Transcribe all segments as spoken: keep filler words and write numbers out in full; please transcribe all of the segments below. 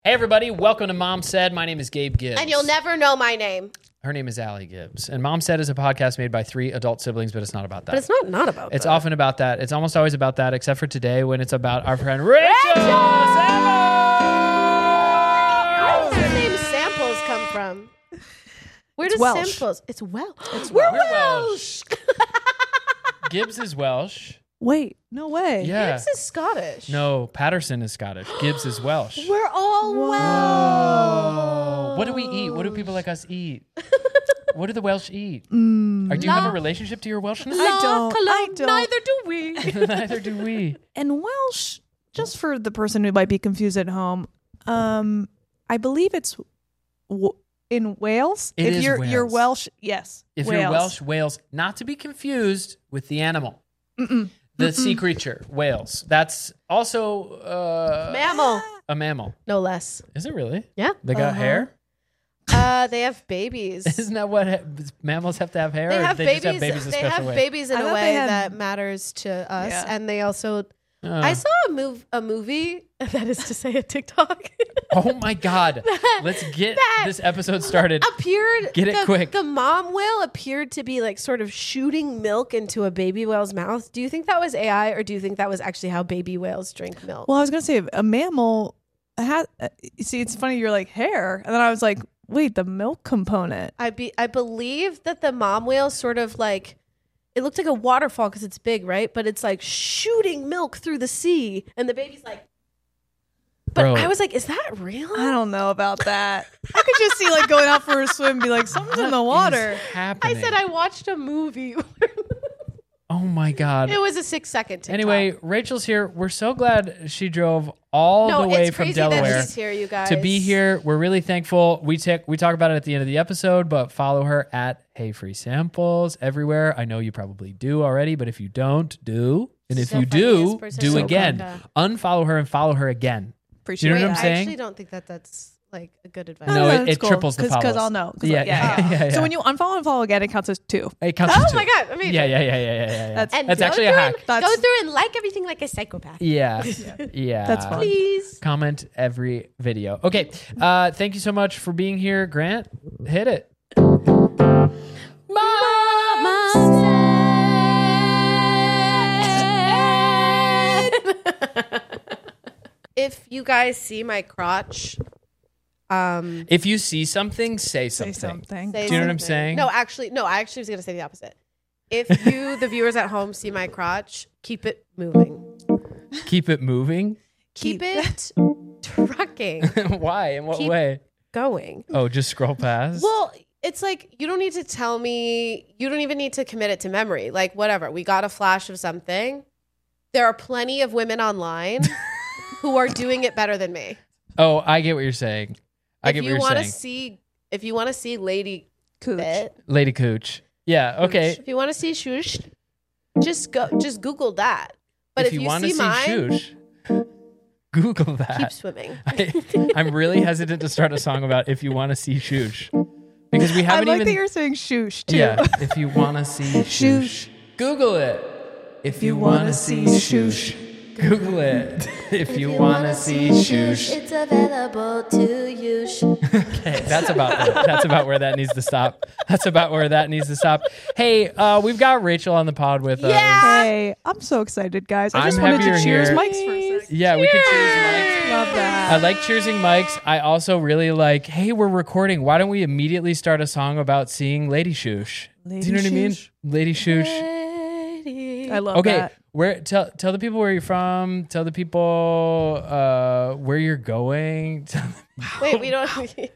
Hey, everybody. Welcome to Mom Said. My name is Gabe Gibbs. And you'll never know my name. Her name is Allie Gibbs. And Mom Said is a podcast made by three adult siblings, but it's not about that. But it's not not about It's that. often about that. It's almost always about that, except for today when it's about our friend Rachel. Rachel! Samuels! Where does the name Samples come from? Where It's does Welsh. Samples? It's Welsh. It's We're Welsh. We're Welsh. Gibbs is Welsh. Wait, no way. Yeah. Gibbs is Scottish. No, Patterson is Scottish. Gibbs is Welsh. We're all Whoa. Welsh. Oh, what do we eat? What do people like us eat? What do the Welsh eat? Mm. Or do you have a La- relationship to your Welshness? I don't. I don't. Neither do we. Neither do we. And Welsh, just for the person who might be confused at home, um, I believe it's w- in Wales. It if is you're you're Wales. Welsh, yes. If Wales. you're Welsh, Wales, not to be confused with the animal, Mm-mm. the Mm-mm. sea creature, whales. That's also uh, Mammal. a mammal. No less. Is it really? Yeah. They got Uh-huh. hair? Uh, they have babies. Isn't that what ha- mammals have to have hair? They or have they babies. just have babies a they special have way? babies in I a thought way they had- that matters to us, Yeah. and they also. Uh, I saw a move a movie that is to say a TikTok. oh my God. that- Let's get that this episode started. Appeared. Get it the, quick. The mom whale appeared to be like sort of shooting milk into a baby whale's mouth. Do you think that was A I, or do you think that was actually how baby whales drink milk? Well, I was gonna say a mammal has. Uh, you see, it's funny. You're like hair, and then I was like, wait, the milk component. I be I believe that the mom whale sort of like. It looked like a waterfall because it's big, right? But it's like shooting milk through the sea, and the baby's like. But Bro. I was like, is that real? I don't know about that. I could just see like going out for a swim, and be like, something's in the What water. is I happening? said I watched a movie. Oh my God. It was a six second TikTok. Anyway, Rachel's here. We're so glad she drove all no, the way it's from crazy Delaware that she's here, you guys. to be here. We're really thankful. We take we talk about it at the end of the episode, but follow her at Hey Free Samples everywhere. I know you probably do already, but if you don't, do. And if So you funniest do, person do in again. America. Unfollow her and follow her again. Appreciate You know it. what I'm I saying? actually don't think that that's like a good advice. No, it- that's it triples the Because follows. I'll know. 'Cause, Yeah, like, yeah, yeah, yeah. So when you unfollow and follow again, it counts as two. It counts Oh as two. my God. I mean, Yeah, yeah, yeah, yeah, yeah, yeah. yeah. That's- And That's go actually a through hack. And, That's- go through and like everything like a psychopath. Yeah. Yeah. That's fun. Please. Comment every video. Okay. Uh, thank you so much for being here, Grant. Hit it. If you guys see my crotch, um, If you see something, say something. Say something. say Do you know what I'm something. saying? No, actually, no. I actually was going to say the opposite. If you, the viewers at home, see my crotch, keep it moving. Keep it moving. Keep it trucking, Why? In what Keep- way? going. Oh, just scroll past. Well, it's like you don't need to tell me. You don't even need to commit it to memory. Like whatever, we got a flash of something. There are plenty of women online who are doing it better than me. oh, I get what you're saying. I if get what you you're want to saying. see, if you want to see Lady Cooch. Fit, Lady Cooch. Yeah. Okay. if you want to see Shush, just go, just Google that. But if, if you, you want to see see mine, Shoosh, Google that. keep swimming. I, I'm really hesitant to start a song about if you want to see Shoosh because we I haven't like even. that you're saying shoosh too. Yeah. If you want to see Shoosh, Google it. If you want to see Shoosh, Google it. If you want to see Shoosh. it's available to you. Okay, that's about it. That's about where that needs to stop. That's about where that needs to stop. Hey, uh, we've got Rachel on the pod with us. Yeah. Hey, I'm so excited, guys. I just I'm wanted happy to you're cheers here. mics for a second. Yeah, we could cheers, Mike. Love that. I like cheersing mics. I also really like, hey, we're recording. Why don't we immediately start a song about seeing Lady Shoosh? Lady Do you know what I mean? Shoosh. Lady Shoosh. I love Okay, that. where tell tell the people where you're from. Tell the people uh, where you're going. Wait, we don't.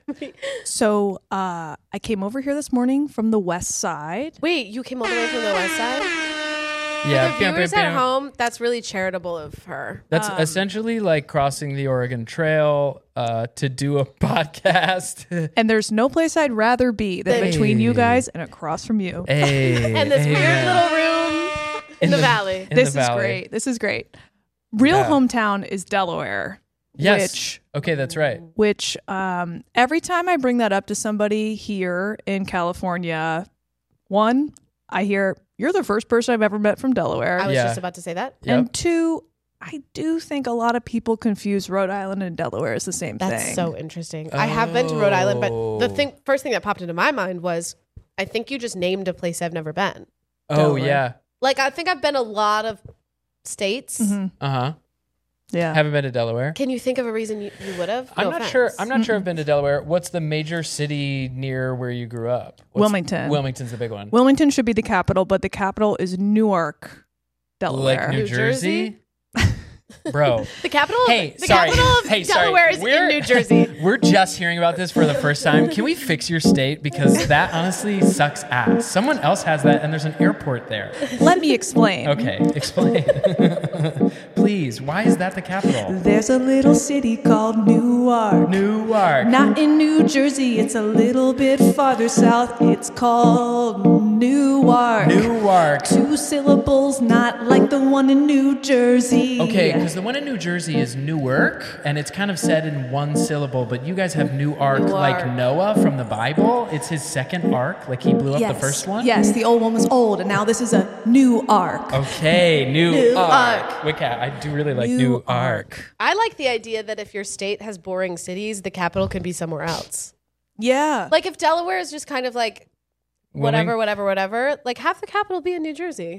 So uh, I came over here this morning from the west side. Wait, you came all the way from the west side? yeah, The viewers at home, that's really charitable of her. That's Um, essentially like crossing the Oregon Trail uh, to do a podcast. And there's no place I'd rather be than Hey. between you guys and across from you. Hey, And this weird amen. little room in, the, valley. in this the is valley. great. This is great. Real Yeah. hometown is Delaware. Yes. Which, Okay, that's right. which um, every time I bring that up to somebody here in California, one, I hear, you're the first person I've ever met from Delaware. I was Yeah. just about to say that. Yep. And two, I do think a lot of people confuse Rhode Island and Delaware as the same That's thing. so interesting. I have been to Rhode Island, but the thing, first thing that popped into my mind was, I think you just named a place I've never been. Oh, Delaware. yeah. Like, I think I've been a lot of states. Mm-hmm. Uh-huh. Yeah. Haven't been to Delaware. Can you think of a reason you, you would have? I'm No not offense. sure. I'm not sure I've been to Delaware. What's the major city near where you grew up? What's, Wilmington. Wilmington's the big one. Wilmington should be the capital, but the capital is Newark, Delaware. Like New, New Jersey? Jersey? Bro. The capital, Hey, the sorry. capital of Hey, sorry. Delaware is We're- in New Jersey. We're just hearing about this for the first time. Can we fix your state? Because that honestly sucks ass. Someone else has that, and there's an airport there. Let me explain. Okay, explain. Please, why is that the capital? There's a little city called Newark. Newark. Not in New Jersey, it's a little bit farther south. It's called Newark. Newark. Two syllables, not like the one in New Jersey. Okay, because the one in New Jersey is Newark, and it's kind of said in one syllable, but you guys have Newark like Newark. Noah from the Bible. It's his second ark, like he blew up yes. the first one. Yes, the old one was old, and now this is a new ark. Okay, New, New Ark. Ark. Wait, Kat, I do really like New New, Ark. Ark. I like the idea that if your state has boring cities, the capital can be somewhere else. Yeah. Like if Delaware is just kind of like whatever, Wilming- whatever, whatever, like have the capital be in New Jersey.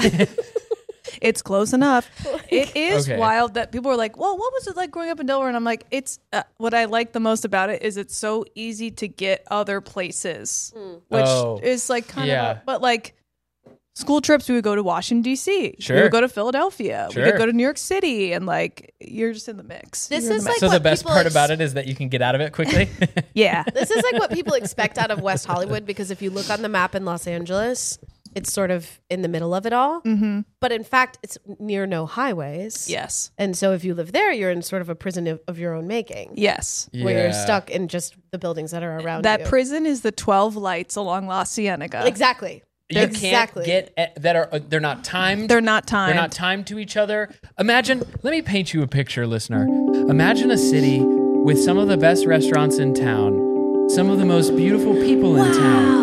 It's close enough. It is Okay. wild that people are like, well, what was it like growing up in Delaware? And I'm like, it's uh, what I like the most about it is it's so easy to get other places, which Oh. is like kind Yeah. of, a, but like school trips, we would go to Washington, D C. We Sure. would go to Philadelphia. We Sure. could go to New York City. And like, you're just in the mix. This You're in is the like mix. So the what best people part ex- about it is that you can get out of it quickly. yeah. This is like what people expect out of West Hollywood because if you look on the map in Los Angeles, it's sort of in the middle of it all. Mm-hmm. But in fact, it's near no highways. Yes. And so if you live there, you're in sort of a prison of, of your own making. Yes. Where you're Yeah. stuck in just the buildings that are around That you. prison is the twelve lights along La Cienega. Exactly. You Exactly. can't get that are uh, they're not timed. They're not timed. They're not timed to each other. Imagine, let me paint you a picture, listener. Imagine a city with some of the best restaurants in town, some of the most beautiful people in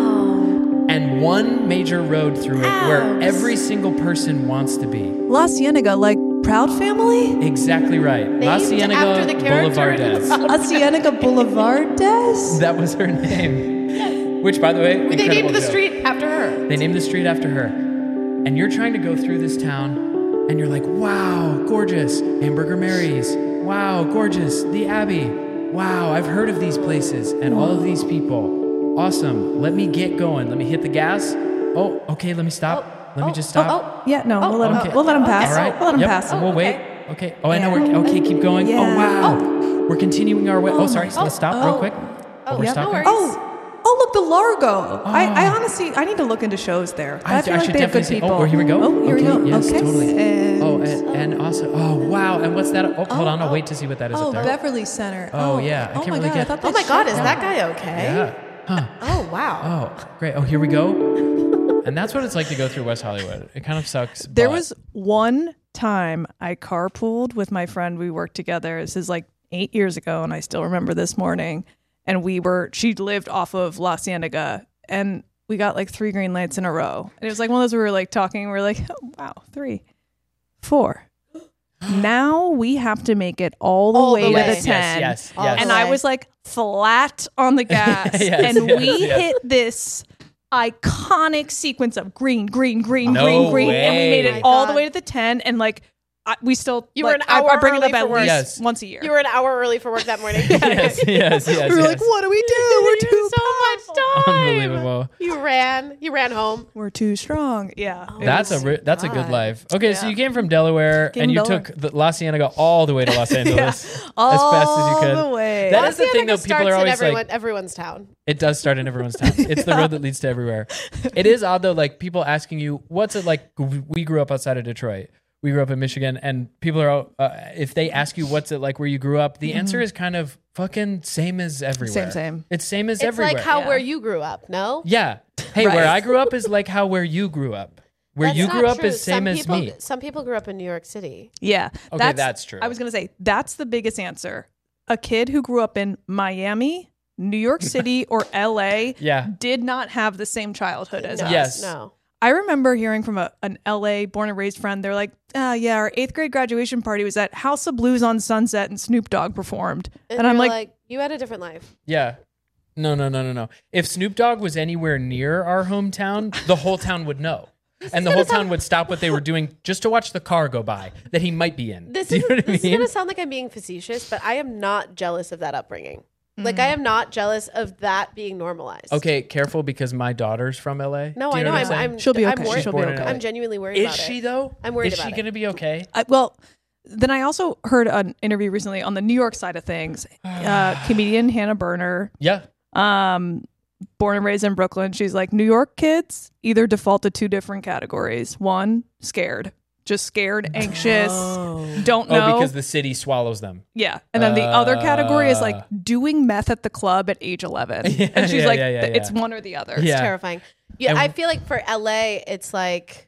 town, and one major road through it where every single person wants to be. La Cienega, like Proud Family? Exactly right. La Named Cienega after the character in Boulevardes. La Cienega Boulevard Des? That was her name. Which, by the way, They incredible named the joke. street after her. They named the street after her. And you're trying to go through this town, and you're like, wow, gorgeous. Hamburger Mary's. Wow, gorgeous. The Abbey. Wow, I've heard of these places and all of these people. Awesome. Let me get going. Let me hit the gas. Oh, okay, let me stop. Let me just stop. Oh, Yeah, no, we'll let him. okay. We'll let him pass. All right. We'll let him Yep. pass. We'll wait. okay. Okay. Oh, I know. Yeah. We're, okay, keep going. Yeah. Oh, wow. We're continuing our way. Oh, sorry. So let's stop real Oh. quick. Oh, we're yeah, no stopping. worries. Oh, oh, look, the Largo. I, I honestly, I need to look into shows there. I, I, feel I like should they have definitely good say. people. Oh, here we go. Oh, here okay, we go. Yes, okay. totally. And, Oh, and, and also, oh wow, and what's that? Oh, hold on, I'll wait to see what that is oh, up there. Beverly Center. Oh, yeah, I oh can't my really God, get- I thought Oh they my God, shut is down. that guy okay? Yeah. Huh. Oh, wow. Oh, great. Oh, here we go. And that's what it's like to go through West Hollywood. It kind of sucks. There but- was one time I carpooled with my friend. We worked together. This is like eight years ago, and I still remember this morning. And we were, she lived off of La Cienega, and we got like three green lights in a row. And it was like one of those we were like talking, we were like, oh, wow, three, four. Now we have to make it all the All the way way. to the yes, ten. yes, All yes. And the I way. was like flat on the gas. Yes, and yes, we yes. hit this iconic sequence of green, green, green, No green, green. And we made way. it Oh my all the God. way to the ten. And like, I, we still, You were like, an I, hour I bring it early up at for work. least Yes. once a year. You were an hour early for work that morning. yes, yes, yes. we were yes. like, what do we do? We're You too had so much time. Unbelievable. You ran. You ran home. We're too strong. Yeah. It That's a was- re- that's a good God. life. Okay, so Yeah. you came from Delaware Came and you from Delaware. took the La Cienega all the way to Los Angeles as all fast as you could. the way. That La is the thing, Cienega though. People starts are in always everyone, like, everyone's town. it does start in everyone's town. It's the road that leads to everywhere. It is odd though, like people asking you, "What's it like?" We grew up outside of Detroit. We grew up in Michigan, and people are, all- uh, if they ask you what's it like where you grew up, the answer is kind of fucking same as everywhere. Same, same. It's same as It's everywhere. like how Yeah. where you grew up, no? yeah. Hey, Right. where I grew up is like how where you grew up. Where That's you not grew up true. is same some as people, me. Some people grew up in New York City. Yeah. Okay, that's true. I was going to say, that's the biggest answer. A kid who grew up in Miami, New York City, or L A Yeah. did not have the same childhood as No, us. Yes. No. I remember hearing from a, an L A born and raised friend. They're like, ah, yeah, our eighth grade graduation party was at House of Blues on Sunset and Snoop Dogg performed. And, And I'm you're like, you had a different life. Yeah. No, no, no, no, no. If Snoop Dogg was anywhere near our hometown, the whole town would know. And the whole town would stop what they were doing just to watch the car go by that he might be in. This Do is, you know what I this is mean? going to sound like I'm being facetious, but I am not jealous of that upbringing. Like, I am not jealous of that being normalized. Okay, careful because my daughter's from L A. No, Do I you know. what I'm, saying? I'm, She'll be I'm okay. worried. She'll be okay. I'm genuinely worried Is about she it. though? I'm worried Is about she it. going to be okay? I, well, then I also heard an interview recently on the New York side of things. Uh, comedian Hannah Berner, Yeah. um, born and raised in Brooklyn. She's like, New York kids either default to two different categories. One, scared. Just scared, anxious, don't know. Oh, because the city swallows them. Yeah. And then the other category is like Uh. doing meth at the club at age eleven. Yeah, and she's yeah, like, yeah, yeah, th- it's yeah. one or the other. It's Yeah. terrifying. Yeah, And- I feel like for L A, it's like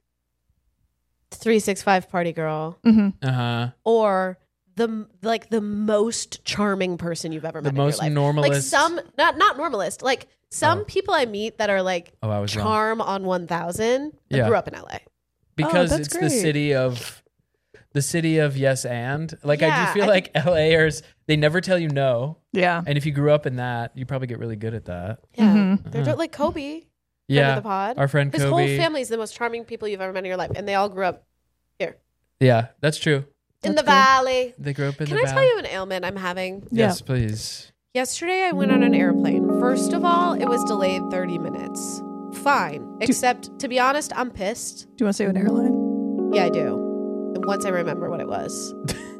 three sixty-five party girl Uh-huh. or the like the most charming person you've ever met The in most your life. normalist. Like some not not normalist, like some Oh. people I meet that are like Oh, I was wrong. charm on one thousand that Yeah. grew up in L A. Because that's it's the great. city of the city of yes and. Like I Yeah, do feel I like LAers, they never tell you no. Yeah. And if you grew up in that, you probably get really good at that. Yeah. Mhm. They're just like Kobe. Friend Yeah. of the pod. Our friend His Kobe. whole family is the most charming people you've ever met in your life, and they all grew up here Yeah, that's true. in That's the cool. valley. They grew up in Can the I tell valley. you an ailment I'm having? Yes, please. Yesterday, I went on an airplane. First of all, it was delayed thirty minutes. Fine. Except, to be honest, I'm pissed. Do you want to say what airline? Yeah, I do. And once I remember what it was.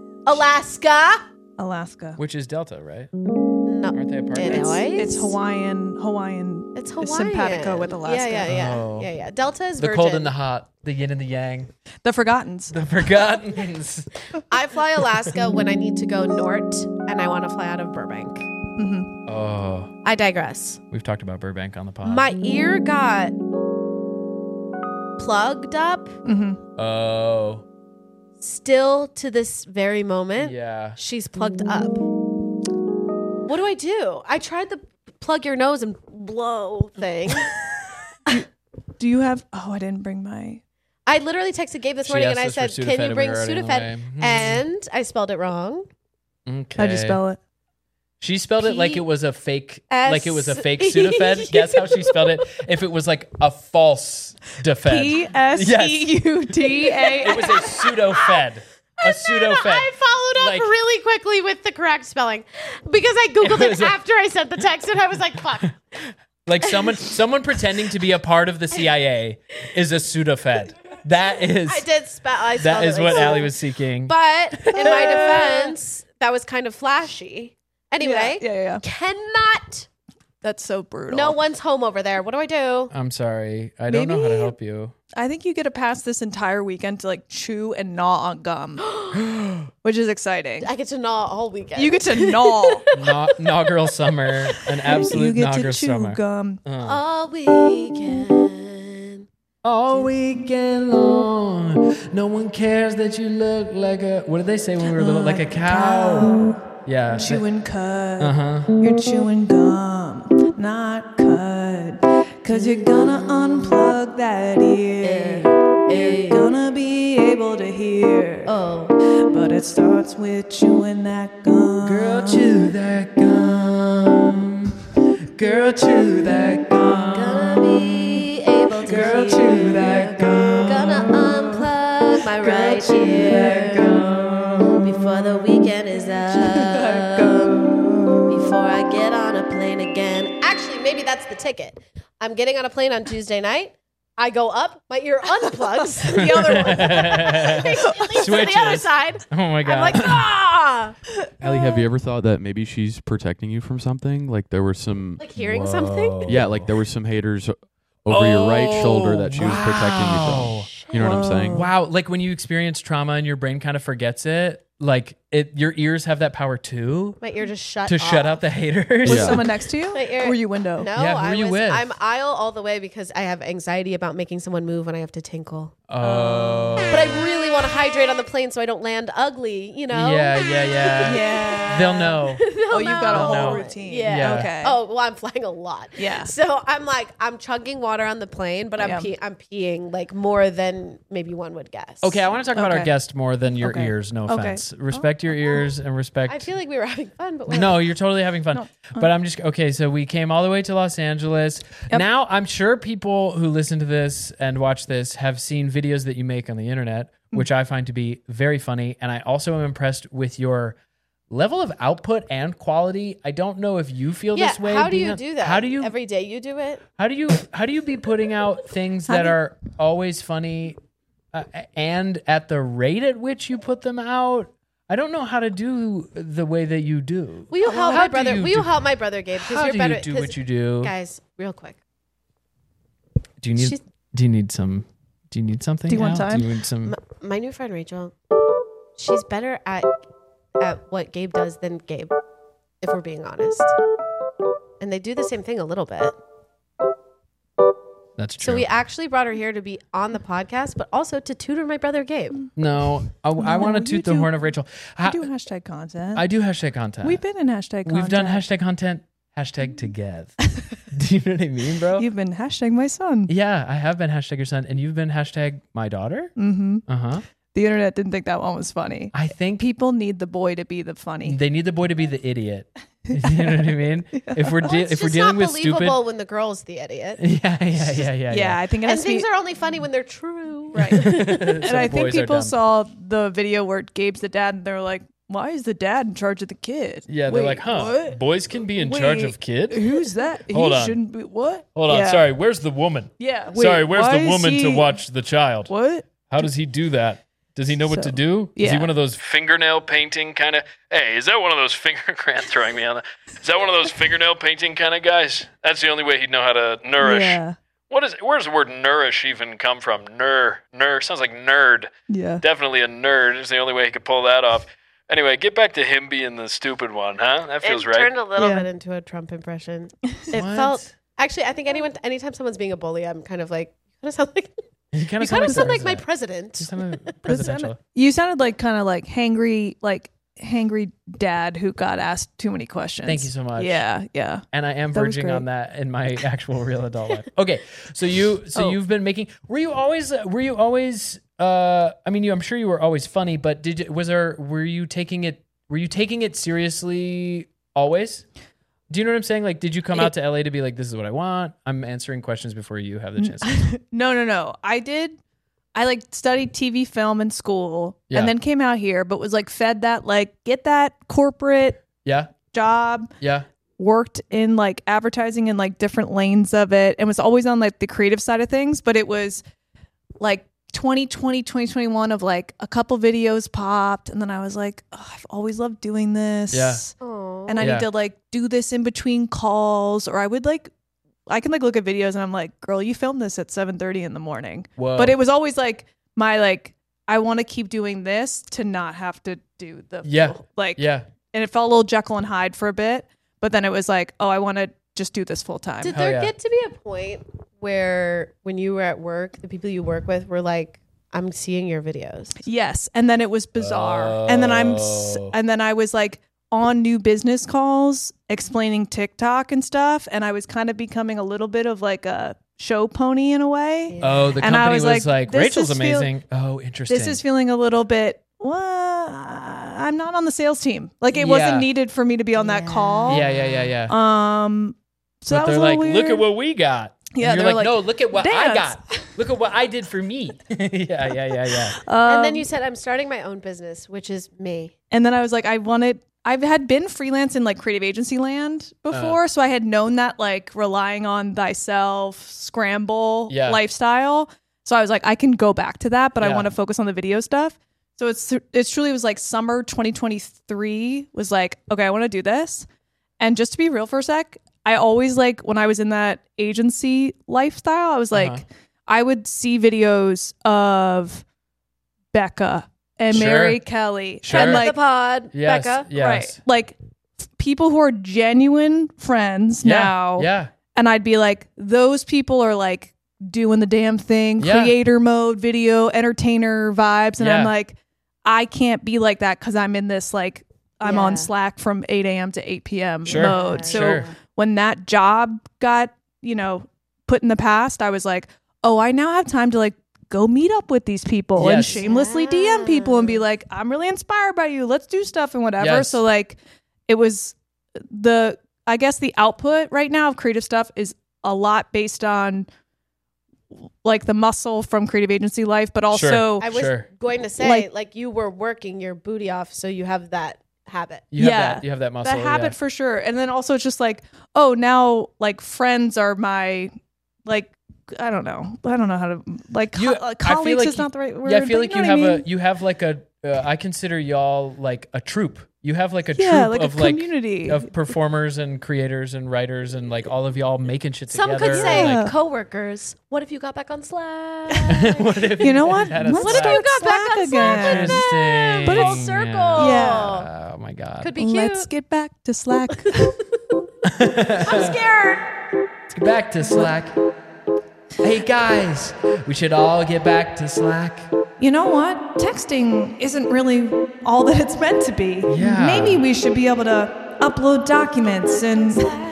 Alaska. Alaska. Which is Delta, right? No. Aren't they a part of It it? is. It's, it's Hawaiian. Hawaiian. It's is Hawaiian. simpatico with Alaska. Yeah, yeah, yeah. Oh. Yeah, yeah. Delta is The Virgin. cold and the hot, the yin and the yang, The Forgottens. the forgottens. I fly Alaska when I need to go north and I want to fly out of Burbank. Mm-hmm. Oh, I digress. we've talked about Burbank on the pod. My ear got plugged up. Mm-hmm. oh, Still to this very moment, yeah. she's plugged up. What do I do? I tried the plug your nose and blow thing. Do you have? Oh, I didn't bring my. I literally texted Gabe this She morning and asked I us for said, Sudafed "Can you and bring we were already on the Sudafed?" way. Hmm. And I spelled it wrong. Okay. How'd you spell it? She spelled it like P- it was a fake, S- like it was a fake Sudafed. Guess how she spelled it? If it was like a false defed. P S E U D A. It was a pseudo-fed. A pseudo-fed. I followed up Like- really quickly with the correct spelling because I googled It it, was a- after I sent the text and I was like, "Fuck." Like someone, someone pretending to be a part of the C I A is a pseudo-fed. That is, I did spell. I spelled that it is like what that. Allie was seeking. But in my defense, that was kind of flashy. Anyway, Yeah, yeah, yeah. cannot. That's so brutal. No one's home over there. What do I do? I'm sorry. I don't know how to Maybe- help you. I think you get to pass this entire weekend to like chew and gnaw on gum, which is exciting. I get to gnaw all weekend. You get to gnaw. Na- Naugural summer. An absolute you get to naugural chew summer. gum. all weekend. All weekend long. No one cares that you look like a. What did they say when we were little? Like a cow. Yeah. Chewing cud. Uh huh. You're chewing gum, not cud. Cause you're gonna unplug that ear. You're gonna be able to hear. Oh, But it starts with chewing that gum. Girl, chew that gum. Girl, chew that gum. gonna be able to Girl, hear. chew that gum. Gonna unplug my Girl, right chew that ear gum. before the weekend is up. Before I get on a plane again. Actually, maybe that's the ticket. I'm getting on a plane on Tuesday night. I go up, my ear unplugs the other one. It leads to the other Switches. side. Oh my god. I'm like, ah! Ellie, have you ever thought that maybe she's protecting you from something? Like there were some, Like hearing Whoa. something? yeah, like there were some haters over your right shoulder that she was protecting you wow. from. You know what I'm saying? Wow, like when you experience trauma and your brain kind of forgets it, like it, your ears have that power too My ear just shut to off. shut out the haters. Was Yeah. someone next to you? My ear- Or were you window? No, Yeah, who I are you was, with? I'm aisle all the way because I have anxiety about making someone move when I have to tinkle. Oh. But I really want to hydrate on the plane so I don't land ugly, you know? Yeah, yeah, yeah. Yeah. They'll know. Oh, you've got a They'll whole know. routine. Yeah. Yeah. Okay. Oh, well, I'm flying a lot. Yeah. So I'm like, I'm chugging water on the plane, but I'm Yeah. pee- I'm peeing like more than maybe one would guess. Okay, I want to talk about our Okay. guest more than your Okay. ears. No Okay. offense. Respect your ears and respect. I feel like we were having fun, but wait. No, you're totally having fun. No. But I'm just okay. So we came all the way to Los Angeles. Yep. Now I'm sure people who listen to this and watch this have seen videos that you make on the internet, Mm. which I find to be very funny. And I also am impressed with your level of output and quality. I don't know if you feel Yeah, this way. how do being you on- do that? How do you Every day you do it? how do you how do you be putting out things How that do- are always funny uh, and at the rate at which you put them out? I don't know how to do the way that you do. Will you help How my do brother? you Will you do- help my brother, Gabe? Because How you're do better. you do 'cause- what you do? Guys, real quick. Do you need She's- do you need some do you need something? Do you want Al? time? Do you need some My, my new friend Rachel, she's better at at what Gabe does than Gabe, if we're being honest. And they do the same thing a little bit. That's true. So we actually brought her here to be on the podcast, but also to tutor my brother Gabe. no, I, I want to you toot the do- horn of Rachel. I Ha- do hashtag content. I do hashtag content. We've been in hashtag content. We've done hashtag content. Hashtag together. Do you know what I mean, bro? You've been hashtag my son. Yeah, I have been hashtag your son, and you've been hashtag my daughter. Mm-hmm. Uh huh. The internet didn't think that one was funny. I think People need the boy to be the funny. they need the boy to be the idiot. You know what I mean? If we're Well, de- it's if we're just dealing not with stupid, believable when the girl's the idiot. yeah, yeah, yeah, yeah, yeah, I think it And has to be. things are only funny when they're true. Right. and And I think people saw the video where Gabe's the dad and they're like, why is the dad in charge of the kid? Yeah, they're Wait, like, huh? what? Boys can be in charge Wait, of kid. Who's that? Hold he on. shouldn't be. What? Hold on, Yeah. sorry. Where's the woman? Yeah. wait, sorry, where's why the is woman to he- watch the child? What? How does he do that? Does he know what to So, do? Is he yeah. one of those fingernail painting kind of? Hey, is that one of those finger? Grant throwing me on that. Is that one of those fingernail painting kind of guys? That's the only way he'd know how to nourish. Yeah. What is? Where's the word nourish even come from? Ner, ner sounds like nerd. Yeah. Definitely a nerd. Is the only way he could pull that off. Anyway, get back to him being the stupid one, huh? That feels it right. turned a little Yeah. bit into a Trump impression. It What? felt actually. I think anyone, anytime someone's being a bully, I'm kind of like, you kind of sound like You kind you of kind of sound like my president. president. You sound like But it presidential. sounded- You sounded like kind of like hangry, like hangry dad who got asked too many questions. Thank you so much. Yeah. Yeah. And I am That was verging on great. that in my actual real adult life. Okay, so you so Oh. you've been making. Were you always? Were you always? Uh, I mean, you. I'm sure you were always funny, but did you, was there? Were you taking it? Were you taking it seriously always? Do you know what I'm saying? Like, did you come out to L A to be like, this is what I want? I'm answering questions before you have the chance. to- No, no, no. I did. I like studied T V film in school Yeah. and then came out here, but was like fed that, like, get that corporate Yeah, job, yeah, worked in like advertising in like different lanes of it, and was always on like the creative side of things. But it was like twenty twenty, twenty twenty-one of like a couple videos popped. And then I was like, oh, I've always loved doing this. Yeah. Oh, And I Yeah. need to like do this in between calls, or I would like, I can like look at videos and I'm like, girl, you filmed this at seven thirty in the morning. Whoa. But it was always like my like, I want to keep doing this to not have to do the Yeah. full- like yeah. and it felt a little Jekyll and Hyde for a bit, but then it was like, oh, I want to just do this full time. Did Hell there yeah. get to be a point where when you were at work, the people you work with were like, I'm seeing your videos? Yes, and then it was bizarre, and then I'm s- Oh. and then I was like on new business calls explaining TikTok and stuff, and I was kind of becoming a little bit of like a show pony in a way. Oh, the And I company was was, like, like, this Rachel's is feel- amazing. oh, interesting. This is feeling a little bit. Well, I'm not on the sales team. Like it Yeah. wasn't needed for me to be on that Yeah. call. yeah, yeah, yeah, yeah. Um. So but that was they're a like, little look at weird. what we got. Yeah, and they you're were like, like, no, look at what I "Dance." got. Look at what I did for me. yeah, yeah, yeah, yeah. And then Um, you said, I'm starting my own business, which is me. And then I was like, I wanted, I've had been freelance in like creative agency land before. Uh. so I had known that like relying on thyself, scramble Yeah. lifestyle. So I was like, I can go back to that, but I Yeah. want to focus on the video stuff. So it's, it's truly was like summer twenty twenty-three was like, okay, I want to do this. And just to be real for a sec, I always like when I was in that agency lifestyle, I was like, Uh-huh. I would see videos of Becca and Sure. Mary Kelly Sure. and Friend of like the pod, Yes, Becca. yes. right, like f- people who are genuine friends Yeah, now. yeah. And I'd be like, those people are like doing the damn thing, Yeah. creator mode, video, entertainer vibes. And Yeah. I'm like, I can't be like that because I'm in this like, I'm Yeah. on Slack from eight a.m. to eight p.m. Sure. mode. So Sure. when that job got, you know, put in the past, I was like, oh, I now have time to like go meet up with these people and Yes. shamelessly D M people and be like, I'm really inspired by you. Let's do stuff and whatever. Yes. So like it was the, I guess the output right now of creative stuff is a lot based on like the muscle from creative agency life, but also I was Sure. going to say, Like- like, you were working your booty off, so you have that habit. You have Yeah. that. You have that muscle. that habit yeah. for sure. And then also it's just like, oh, now like friends are my like I don't know. I don't know how to like co- You- uh, I feel colleagues like is you- not the right word. Yeah, I feel but like you, you know have what I mean? a you have like a uh, I consider y'all like a troupe. You have like a yeah, troupe like of a like community. of performers and creators and writers and like all of y'all making shit Some together. could say Yeah. coworkers. What if you got back on Slack? Like, what if You know what? had a Let's What if Slack? you got back Slack on Slack again. with them? Interesting. But Full it's- circle. Yeah. Oh my god. Could be cute. Let's get back to Slack. I'm scared. Let's get back to Slack. Hey guys, we should all get back to Slack. You know what? Texting isn't really all that it's meant to be. Yeah. Maybe we should be able to upload documents and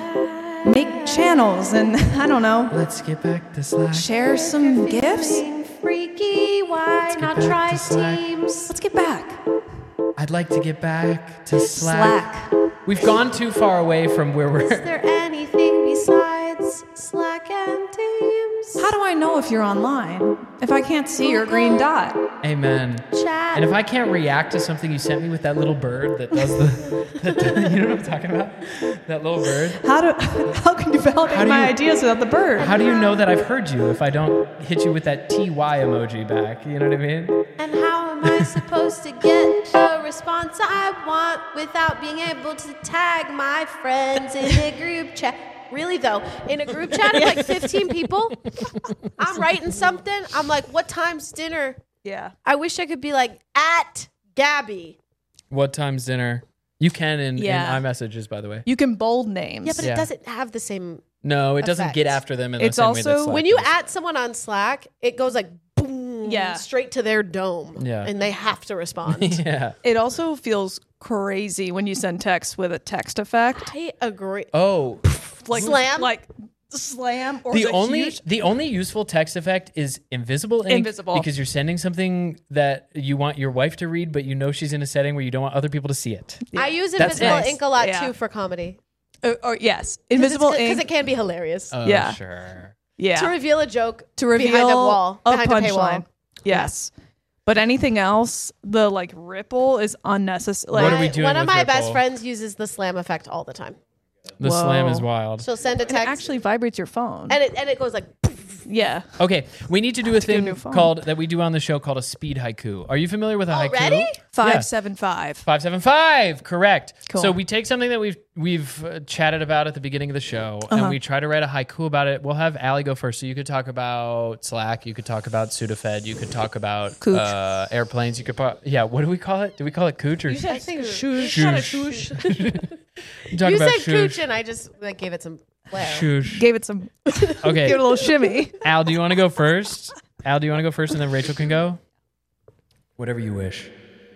make channels and I don't know, Let's get back to Slack. share some gifts. Feeling freaky. Why get not back try to Slack. Teams? Let's get back. I'd like to get back to Slack. Slack. We've gone too far away from where Is we're. there anything besides Slack and Teams? How do I know if you're online if I can't see your green dot? Amen. Chat. And if I can't react to something you sent me with that little bird that does the, that does- you know what I'm talking about? That little bird. How do how can you validate How do my you- ideas without the bird? How do you know that I've heard you if I don't hit you with that T Y emoji back? You know what I mean? And how am I supposed to get the response I want without being able to tag my friends in a group chat? Really though, in a group chat of like fifteen people, I'm writing something. I'm like, what time's dinner? Yeah. I wish I could be like, at Gabby. What time's dinner? You can in, Yeah. in iMessages, by the way. You can bold names. Yeah, but Yeah. it doesn't have the same. No, it doesn't get Effect. after them in the It's same way also- that Slack When you does. at someone on Slack, it goes like boom, Yeah. straight to their dome. Yeah. And they have to respond. Yeah. It also feels crazy when you send text with a text effect. I agree. Oh, Like Slam? Like slam or the the only huge- the only useful text effect is invisible ink Invisible. because you're sending something that you want your wife to read, but you know she's in a setting where you don't want other people to see it. I use That's invisible nice. ink a lot Yeah. too for comedy. or, or yes, invisible Because ink. it can be hilarious. Oh, Yeah. sure. yeah. To reveal a joke to reveal behind a wall, a behind a punchline. paywall. Yes. But anything else, the like ripple is unnecessary. Like, What are we My- doing One of with my Ripple? best friends uses the slam effect all the time. The Whoa. slam is wild. She'll send a and it text actually vibrates your phone. and it and it goes like yeah. Okay, we need to do a to get a thing new phone. called that we do on the show called a speed haiku. Are you familiar with a haiku? Already? Five seven five. Five seven five, correct. Cool. So we take something that we've we've uh, chatted about at the beginning of the show, Uh-huh. and we try to write a haiku about it. We'll have Allie go first. So you could talk about Slack, you could talk about Sudafed, you could talk about Cooch. uh, airplanes. You could, pro- yeah. What do we call it? Do we call it cooch or? I think Shoosh. Shoosh. You talk you about said cooch shoosh. and I just like gave it some flair. Shoosh. Gave it some. Okay, Give it a little shimmy. Al, do you want to go first? Al, do you want to go first, and then Rachel can go? Whatever you wish.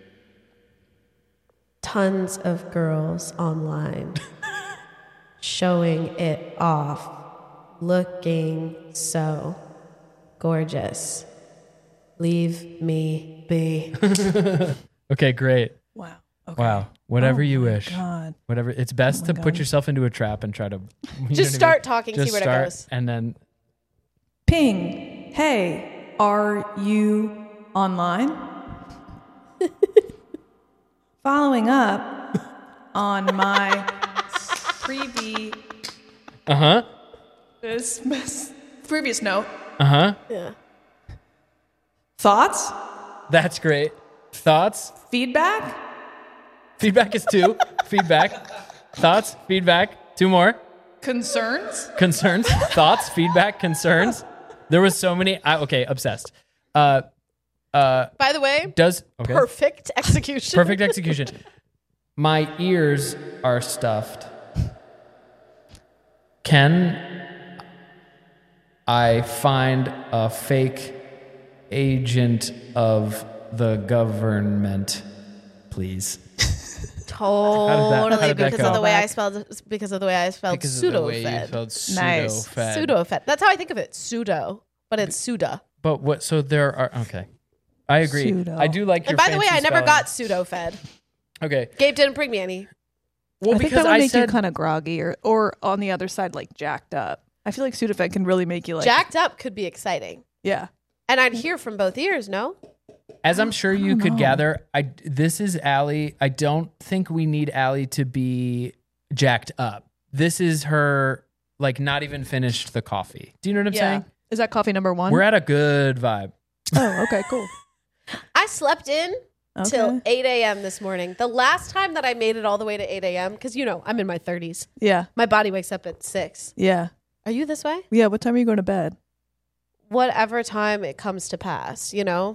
Tons of girls online showing it off, looking so gorgeous. Leave me be. Okay, great. Wow. Okay. Wow. Whatever Oh you my wish. God. Whatever. It's best Oh to my put God. yourself into a trap and try to you know what I Just mean? start talking, Just see where start, it goes. and then Ping. Hey, are you online? Following up on my previous uh huh, previous note. uh huh. Yeah. Thoughts? That's great. Thoughts. Feedback? Feedback is two. Feedback. Thoughts. Feedback. Two more. Concerns? Concerns. Thoughts. Feedback. Concerns. There was so many. I, okay, obsessed. Uh, uh, By the way, does okay. perfect execution. Perfect execution. My ears are stuffed. Can I find a fake agent of the government, please. Totally, how did that because go? of the way I spelled because of the way I spelled Because of pseudo the way you fed. spelled Nice. pseudo-fed. Pseudo fed. That's how I think of it. Pseudo, but it's pseudo. But what? So there are. Okay, I agree. Pseudo. I do like your. And by the way, fancy I never spelling. got pseudo fed. Okay. Gabe didn't bring me any. Well, I think because that would I make said you kind of groggy, or or on the other side, like jacked up. I feel like Sudafed can really make you like Jacked up could be exciting, Yeah. and I'd hear from both ears. No, as I'm sure you don't could know. gather, I this is Allie. I don't think we need Allie to be jacked up. This is her like not even finished the coffee. Do you know what I'm Yeah. saying? Is that coffee number one? We're at a good vibe. Oh, okay, cool. I slept in Okay. till eight a.m. this morning. The last time that I made it all the way to eight a.m. because you know I'm in my thirties. Yeah. My body wakes up at six. Yeah. Are you this way? Yeah. What time are you going to bed? Whatever time it comes to pass, you know.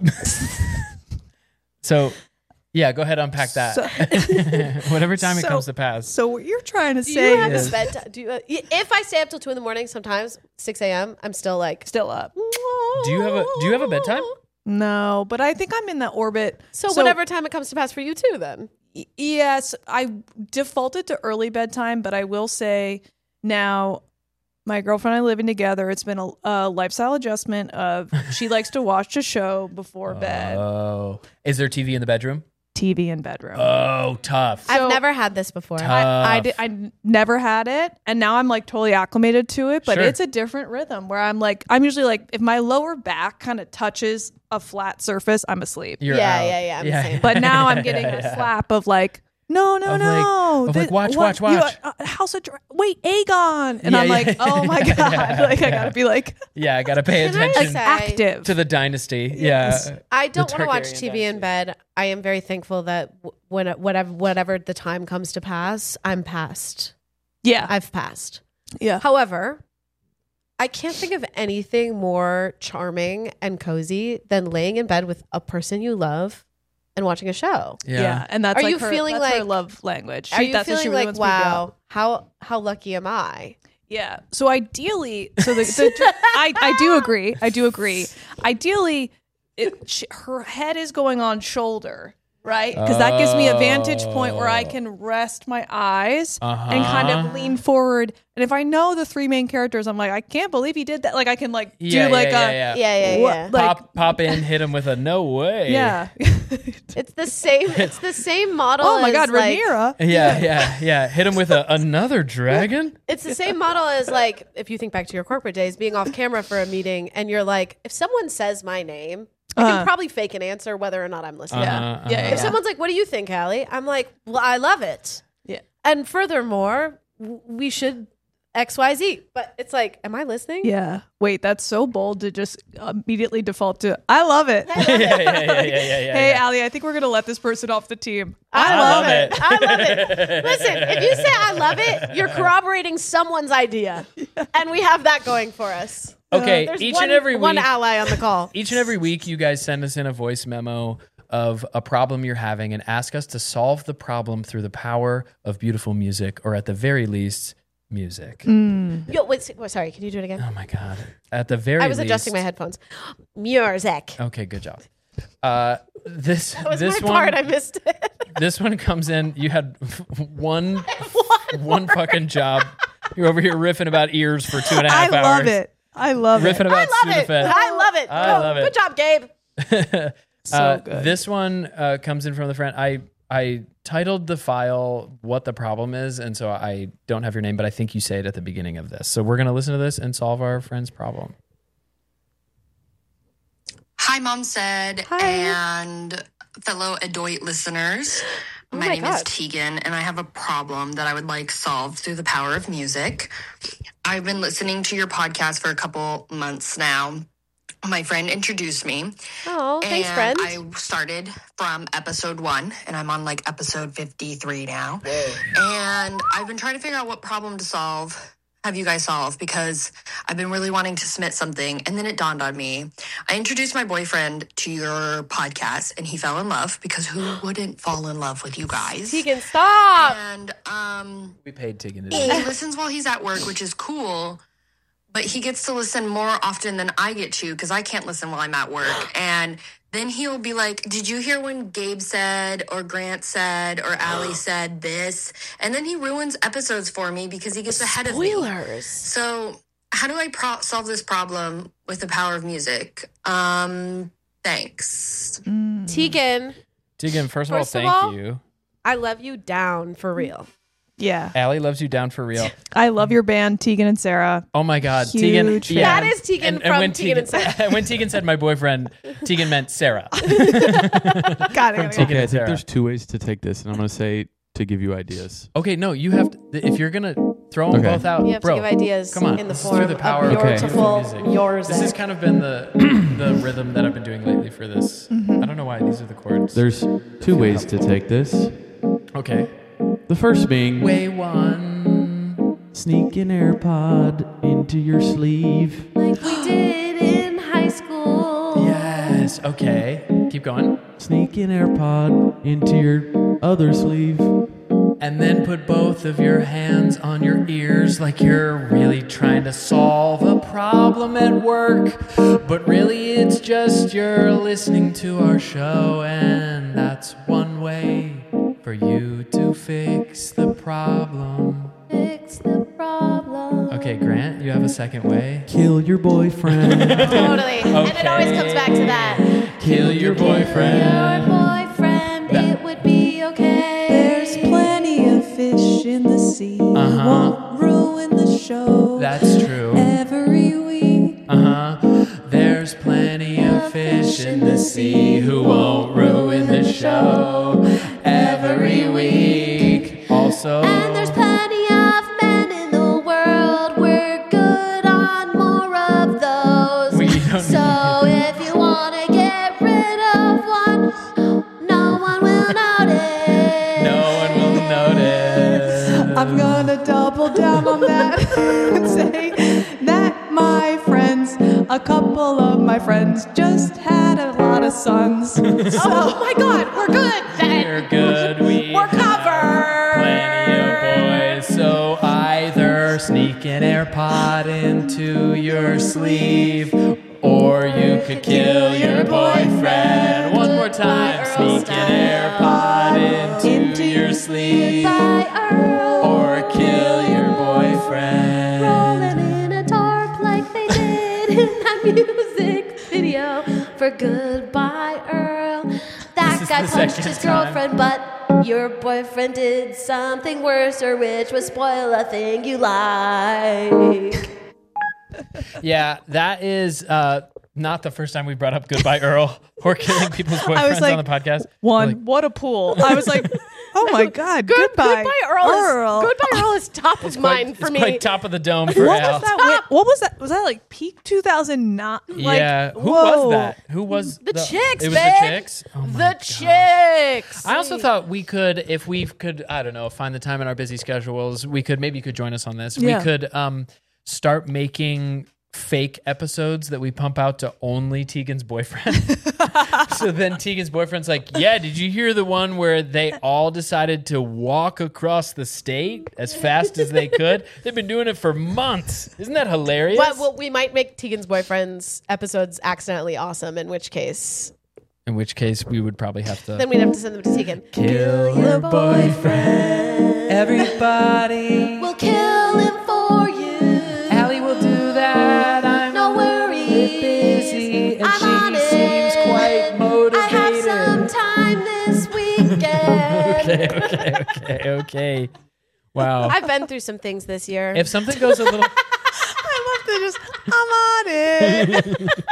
So, yeah, go ahead, unpack that. So- Whatever time it So- comes to pass. So what you're trying to Do say you have is- a bedtime? Do you, uh, if I stay up till two in the morning, sometimes six a.m., I'm still like. still up? Do you have a Do you have a bedtime? No, but I think I'm in that orbit. So, whatever time it comes to pass for you too, then. Y- Yes, I defaulted to early bedtime, but I will say now my girlfriend and I living together, it's been a, a lifestyle adjustment of she likes to watch a show before bed, Oh, is there T V in the bedroom? T V in bedroom. Oh, tough. I've So- never had this before. Tough. I, I, did, I n- never had it, and now I'm like totally acclimated to it, but Sure. it's a different rhythm where I'm like, I'm usually like, if my lower back kind of touches a flat surface, I'm asleep. You're Yeah, out. yeah, yeah, I'm the same. But now I'm getting a slap of like, no, no, Of like- no. of like, Thi- watch, what- watch, you- watch. uh, House of Dra- Wait, Aegon. And Yeah, I'm yeah. like, oh my God. Like, I gotta be like Yeah, I gotta pay Can I attention say- active. to the dynasty. Yes. Yeah. I don't The want to watch Targaryen T V in bed. I am very thankful that w- when whatever whatever the time comes to pass, I'm past. Yeah. I've passed. yeah. However, I can't think of anything more charming and cozy than laying in bed with a person you love and watching a show. Yeah. And that's Are like you her, feeling that's her like- love language. Are She- you that's what she feeling really like, wants me to be about. wow, how how lucky am I? Yeah. So ideally, so the, the I I do agree. I do agree. Ideally, it, she, her head is going on shoulder, right? Because that gives me a vantage point where I can rest my eyes and kind Uh-huh. of lean forward. And if I know the three main characters, I'm like, I can't believe he did that. Like I can like Yeah, do like yeah, a yeah, Yeah, yeah, What- yeah. like- pop pop in, hit him with a no way. yeah. It's the same. It's the same model. Oh my as, God, like, Rhaenyra. Yeah, yeah, yeah. Hit him with a, another dragon. It's the same model as like if you think back to your corporate days, being off camera for a meeting, and you're like, if someone says my name, I can Uh-huh. probably fake an answer whether or not I'm listening. Yeah. Uh-huh, Yeah, uh-huh. yeah. If someone's like, "What do you think, Hallie?" I'm like, "Well, I love it." Yeah. And furthermore, w- we should X Y Z. But it's like, am I listening? Yeah. Wait, that's so bold to just immediately default to. I love it. yeah, yeah, yeah, yeah, yeah, yeah. Hey, yeah. Allie, I think we're gonna let this person off the team. I, I love, love it. it. I love it. Listen, if you say I love it, you're corroborating someone's idea, and we have that going for us. Okay, There's each one, and every one week, ally on the call. each and every week, you guys send us in a voice memo of a problem you're having and ask us to solve the problem through the power of beautiful music, or at the very least, music. Mm. Yo, wait, wait, sorry, can you do it again? Oh my god! At the very I was least, adjusting my headphones. Music. Okay, good job. Uh, this That was this my one part. I missed it. this one comes in. You had one one fucking job. You're over here riffing about ears for two and a I half hours. love it. I love Riffing it. about I love it. Sudafed. I love it. I Go. love it. Good job, Gabe. So Uh, good. This one uh, comes in from the friend. I I titled the file "What the Problem Is," and so I don't have your name, but I think you say it at the beginning of this. So we're gonna listen to this and solve our friend's problem. Hi, Mom Said, Hi. and fellow Adoit listeners. Oh my my name is God. Tegan, and I have a problem that I would like solved through the power of music. I've been listening to your podcast for a couple months now. My friend introduced me. Oh, thanks, and friend. I started from episode one, and I'm on like episode fifty-three now. And I've been trying to figure out what problem to solve. Have you guys solved? Because I've been really wanting to submit something, and then it dawned on me. I introduced my boyfriend to your podcast, and he fell in love, because who wouldn't fall in love with you guys? Tegan, stop. And um, We paid Tegan to do he this. listens while he's at work, which is cool. but he gets to listen more often than I get to because I can't listen while I'm at work. And then he'll be like, did you hear when Gabe said or Grant said or Allie said this? And then he ruins episodes for me because he gets ahead of me. Spoilers. So how do I pro- solve this problem with the power of music? Um, thanks. Mm. Tegan, Tegan, first of all, First of thank all- you. I love you down for real. Yeah. Allie loves you down for real. I love your band, Tegan and Sarah. Oh my God, Huge Tegan. fan. Yeah. That is Tegan from when Tegan and Sarah. when Tegan said my boyfriend, Tegan meant Sarah. Got it. From got it. Tegan Okay, I and think Sarah. there's two ways to take this, and I'm going to say to give you ideas. Okay, no, you have to, if you're gonna throw them Okay. both out, You have bro, to give ideas come on. in the This is form through the power of of Okay. beautiful music. yours. This has kind of been the the rhythm that I've been doing lately for this. Mm-hmm. I don't know why these are the chords. There's two ways to take this. Okay. The first being Way one. sneak an AirPod into your sleeve. like we did in high school. Yes. Okay. Keep going. Sneak an AirPod into your other sleeve. And then put both of your hands on your ears like you're really trying to solve a problem at work. But really, it's just you're listening to our show, and that's one way for you to fix the problem. Fix the problem. Okay, Grant, you have a second way. Kill your boyfriend. Totally. And it always comes back to that. Kill your boyfriend. Your boyfriend, it would be okay. There's plenty of fish in the sea. Uh-huh. Won't ruin the show. That's true. Every week. Uh huh. There's plenty of fish in the sea who won't ruin the show every week. Also, And there's plenty of men in the world. We're good on more of those. We don't so if you want to get rid of one, no one will notice. no one will notice. I'm gonna double down on that and say that my friends, a couple of my friends, just had a lot of sons. So, Oh my God, we're good. Then. We're good. We We're have covered. plenty of boys. So either sneak an AirPod into your sleeve, or you could kill your boyfriend. One more time. Sneak an AirPod into your sleeve, By Earl. or kill your boyfriend. Rolling in a tarp like they did in that music video for Goodbye Earl. That is guy the punched second his time. girlfriend, but your boyfriend did something worse, or which would spoil a thing you like. Yeah, that is uh, not the first time we brought up Goodbye Earl or killing people's boyfriends I was like, on the podcast. One, Like, what a pool. I was like, oh my God, Good, goodbye. Goodbye Earl. Earl. Is, Goodbye Earl is top of mind quite, for it's me. quite top of the dome for What Al. was that? Wait, what was that? Was that like peak two thousand nine? Like, Yeah, who whoa. was that? Who was The chicks, It was babe. the chicks. Oh my the God. chicks. I also thought we could, if we could, I don't know, find the time in our busy schedules, we could, maybe you could join us on this. Yeah. We could um, start making fake episodes that we pump out to only Tegan's boyfriend. So then Tegan's boyfriend's like, yeah, did you hear the one where they all decided to walk across the state as fast as they could? They've been doing it for months. Isn't that hilarious? Well, well, we might make Tegan's boyfriend's episodes accidentally awesome, in which case, In which case we would probably have to then we'd have to send them to Tegan. kill your boyfriend. Everybody. We'll kill him for you. Allie will do that. I'm No worries. busy, and I'm she on it. seems quite motivated. I have some time this weekend. Okay, okay, okay, okay. Wow. I've been through some things this year. If something goes a little, I love to just, I'm on it.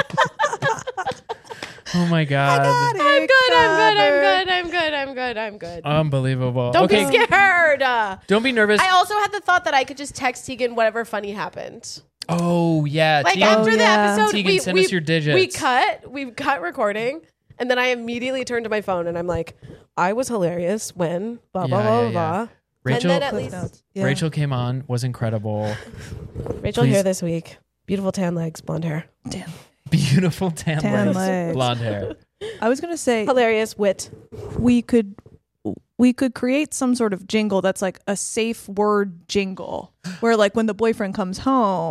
oh my god, Got it I'm good, I'm good, I'm covered. good, I'm good, I'm good, I'm good. unbelievable. Don't okay, be scared. Uh, don't be nervous. I also had the thought that I could just text Tegan whatever funny happened. oh yeah, Like Tegan, after the yeah. episode, Tegan, we, send we, us your digits. we cut, we cut recording, and then I immediately turned to my phone and I'm like, I was hilarious when blah blah Yeah, blah yeah, blah. yeah. Rachel, and then at Cliff least notes. Yeah. Rachel came on, was incredible. Rachel Please. here this week. Beautiful tan legs, blonde hair, Beautiful tan, Tan legs, legs. blonde hair. I was gonna say hilarious wit. we could we could create some sort of jingle that's like a safe word jingle, where like when the boyfriend comes home,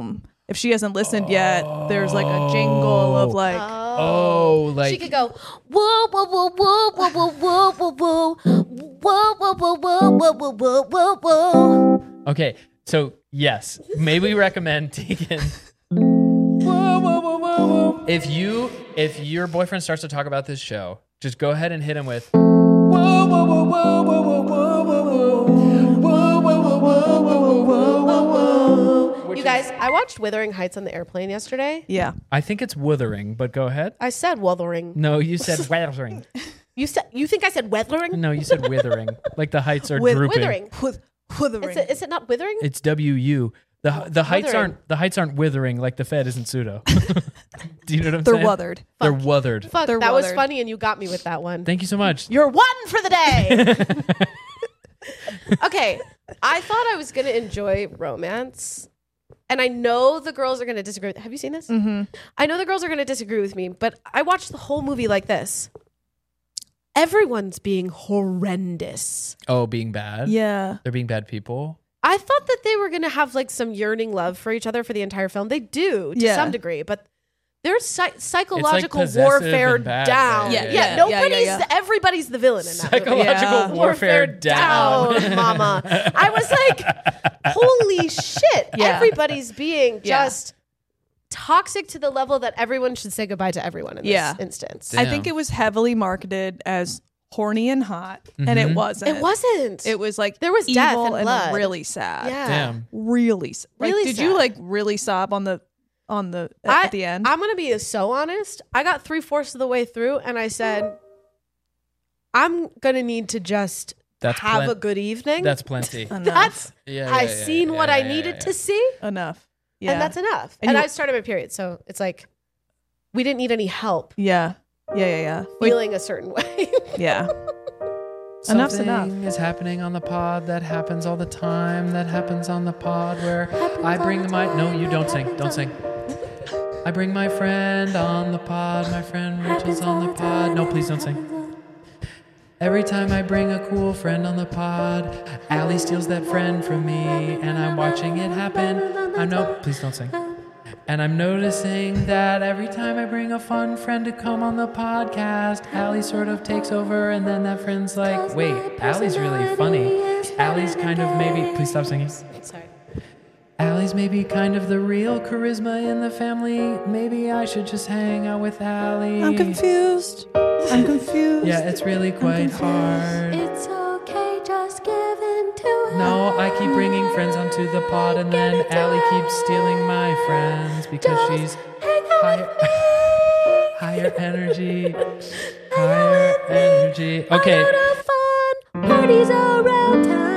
if she hasn't listened yet, there's like a jingle of like Oh, like she could go whoa whoa whoa whoa whoa whoa whoa whoa whoa whoa whoa whoa whoa whoa whoa whoa whoa. Okay, so yes, maybe we recommend Tegan. Whoa, whoa, whoa, whoa, whoa. If you if your boyfriend starts to talk about this show, just go ahead and hit him with whoa whoa whoa whoa whoa whoa whoa whoa whoa whoa whoa whoa whoa whoa whoa. You guys, I watched Wuthering Heights on the airplane yesterday. yeah. I think it's Wuthering, but go ahead. I said Wuthering. No, you said Wuthering. You said you think I said Wuthering? No, you said Withering. Like the heights are With- drooping. Withering. With, withering. Is it, is it not Withering? It's W U. The the heights Wuthering. aren't the heights aren't withering like the Fed isn't pseudo. Do you know what I'm They're saying? wuthered. They're wuthered. Fuck, They're that was Wuthered. funny and you got me with that one. Thank you so much. You're one for the day. Okay, I thought I was going to enjoy romance. And I know the girls are going to disagree. With, have you seen this? Mm-hmm. I know the girls are going to disagree with me, but I watched the whole movie like this. Everyone's being horrendous. Oh, being bad. Yeah. They're being bad people. I thought that they were going to have like some yearning love for each other for the entire film. They do to Yeah. some degree, but there's psy- psychological possessive warfare and bad, down. right? Yeah, Yeah, yeah, yeah, nobody's yeah, yeah. everybody's the villain in that movie. Psychological Yeah. warfare, down. down, mama. I was like, holy shit. Yeah. Everybody's being Yeah. just toxic to the level that everyone should say goodbye to everyone in this Yeah. instance. I think it was heavily marketed as horny and hot, and it Mhm. wasn't. It wasn't. It was like There was evil death and and blood. really sad. Yeah. Damn. Really, s- like, Really did sad. you like really sob on the on the at, I, at the end? I'm going to be so honest. I got three fourths of the way through and I said, I'm going to need to just That's have plen- a good evening. That's plenty. Enough. That's, Yeah, yeah, I've yeah, seen yeah, what yeah, I yeah, needed yeah. to see. enough. Yeah, And that's enough. And And, you- I started my period. So it's like, we didn't need any help yeah, yeah, yeah, yeah. Wait, feeling a certain way. yeah. Enough's enough. Something is happening on the pod that happens all the time. That happens on the pod where I bring my no, you don't sing, don't sing. I bring my friend on the pod. My friend Rachel's on the pod. No, please don't sing. Every time I bring a cool friend on the pod, Allie steals that friend from me, and I'm watching it happen. I know, please don't sing. And I'm noticing that every time I bring a fun friend to come on the podcast, Allie sort of takes over, and then that friend's like, wait, Allie's really funny. Allie's kind of maybe, please stop singing. Sorry. Allie's maybe kind of the real charisma in the family. Maybe I should just hang out with Allie. I'm confused. I'm confused. Yeah, it's really quite hard. It's okay, just give in to her. No, I keep bringing friends onto the pod, and then Allie keeps stealing my friends because she's higher, higher energy, higher energy. Okay, Fun parties around town.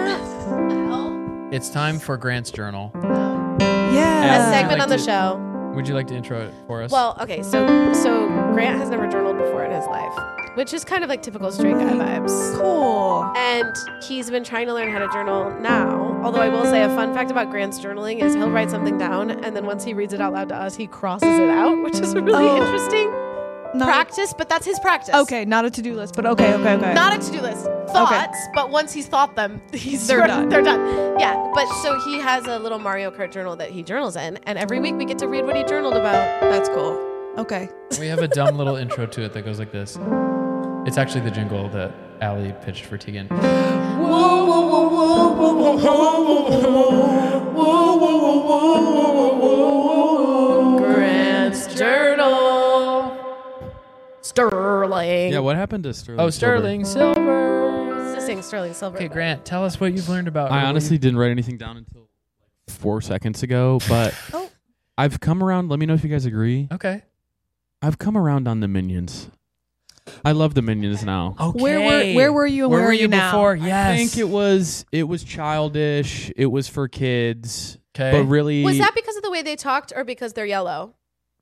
it's time for Grant's journal. Yeah. A segment like on the to- show. Would you like to intro it for us? Well, okay, so so Grant has never journaled before in his life, which is kind of like typical straight guy vibes. Cool. And he's been trying to learn how to journal now. Although I will say a fun fact about Grant's journaling is he'll write something down and then once he reads it out loud to us, he crosses it out, which is a really Oh. interesting Not practice, but that's his practice. okay, not a to-do list, but okay, okay, okay. Not a to-do list. Thoughts, but once he's thought them, he's They're sort done. of- They're done. Yeah, but so he has a little Mario Kart journal that he journals in, and every week we get to read what he journaled about. That's cool. Okay. we have a dumb little intro to it that goes like this. It's actually the jingle that Allie pitched for Tegan. Grant's journal. Sterling. Yeah, what happened to Sterling? Oh, Silver? Sterling Silver. Just saying Sterling Silver. Okay, but- Grant, tell us what you've learned about. I or what honestly you- didn't write anything down until four seconds ago, but Oh. I've come around. Let me know if you guys agree. Okay. I've come around on the Minions. I love the Minions now. Okay. Where were where were you and Where where, were are you now? before? Yes. I think it was it was childish. It was for kids, Okay. but really, Was that because of the way they talked or because they're yellow?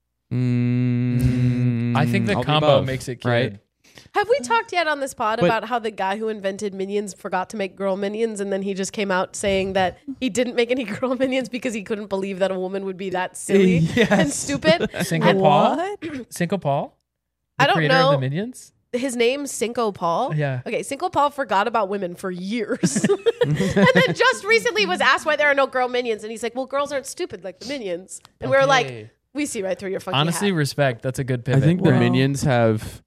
Mm, I think the all of combo above, makes it kid. right. Have we talked yet on this pod But- about how the guy who invented Minions forgot to make girl Minions and then he just came out saying that he didn't make any girl Minions because he couldn't believe that a woman would be that silly Yes. and stupid? Single And- Paul. What? Single Paul. The I don't creator know. of the Minions. his name's Cinco Paul. Yeah. Okay, Cinco Paul forgot about women for years. And then just recently was asked why there are no girl minions. And he's like, well, girls aren't stupid like the minions. And we were like, Okay. we see right through your funky Honestly, hat. respect. That's a good I pivot. think the Wow. minions have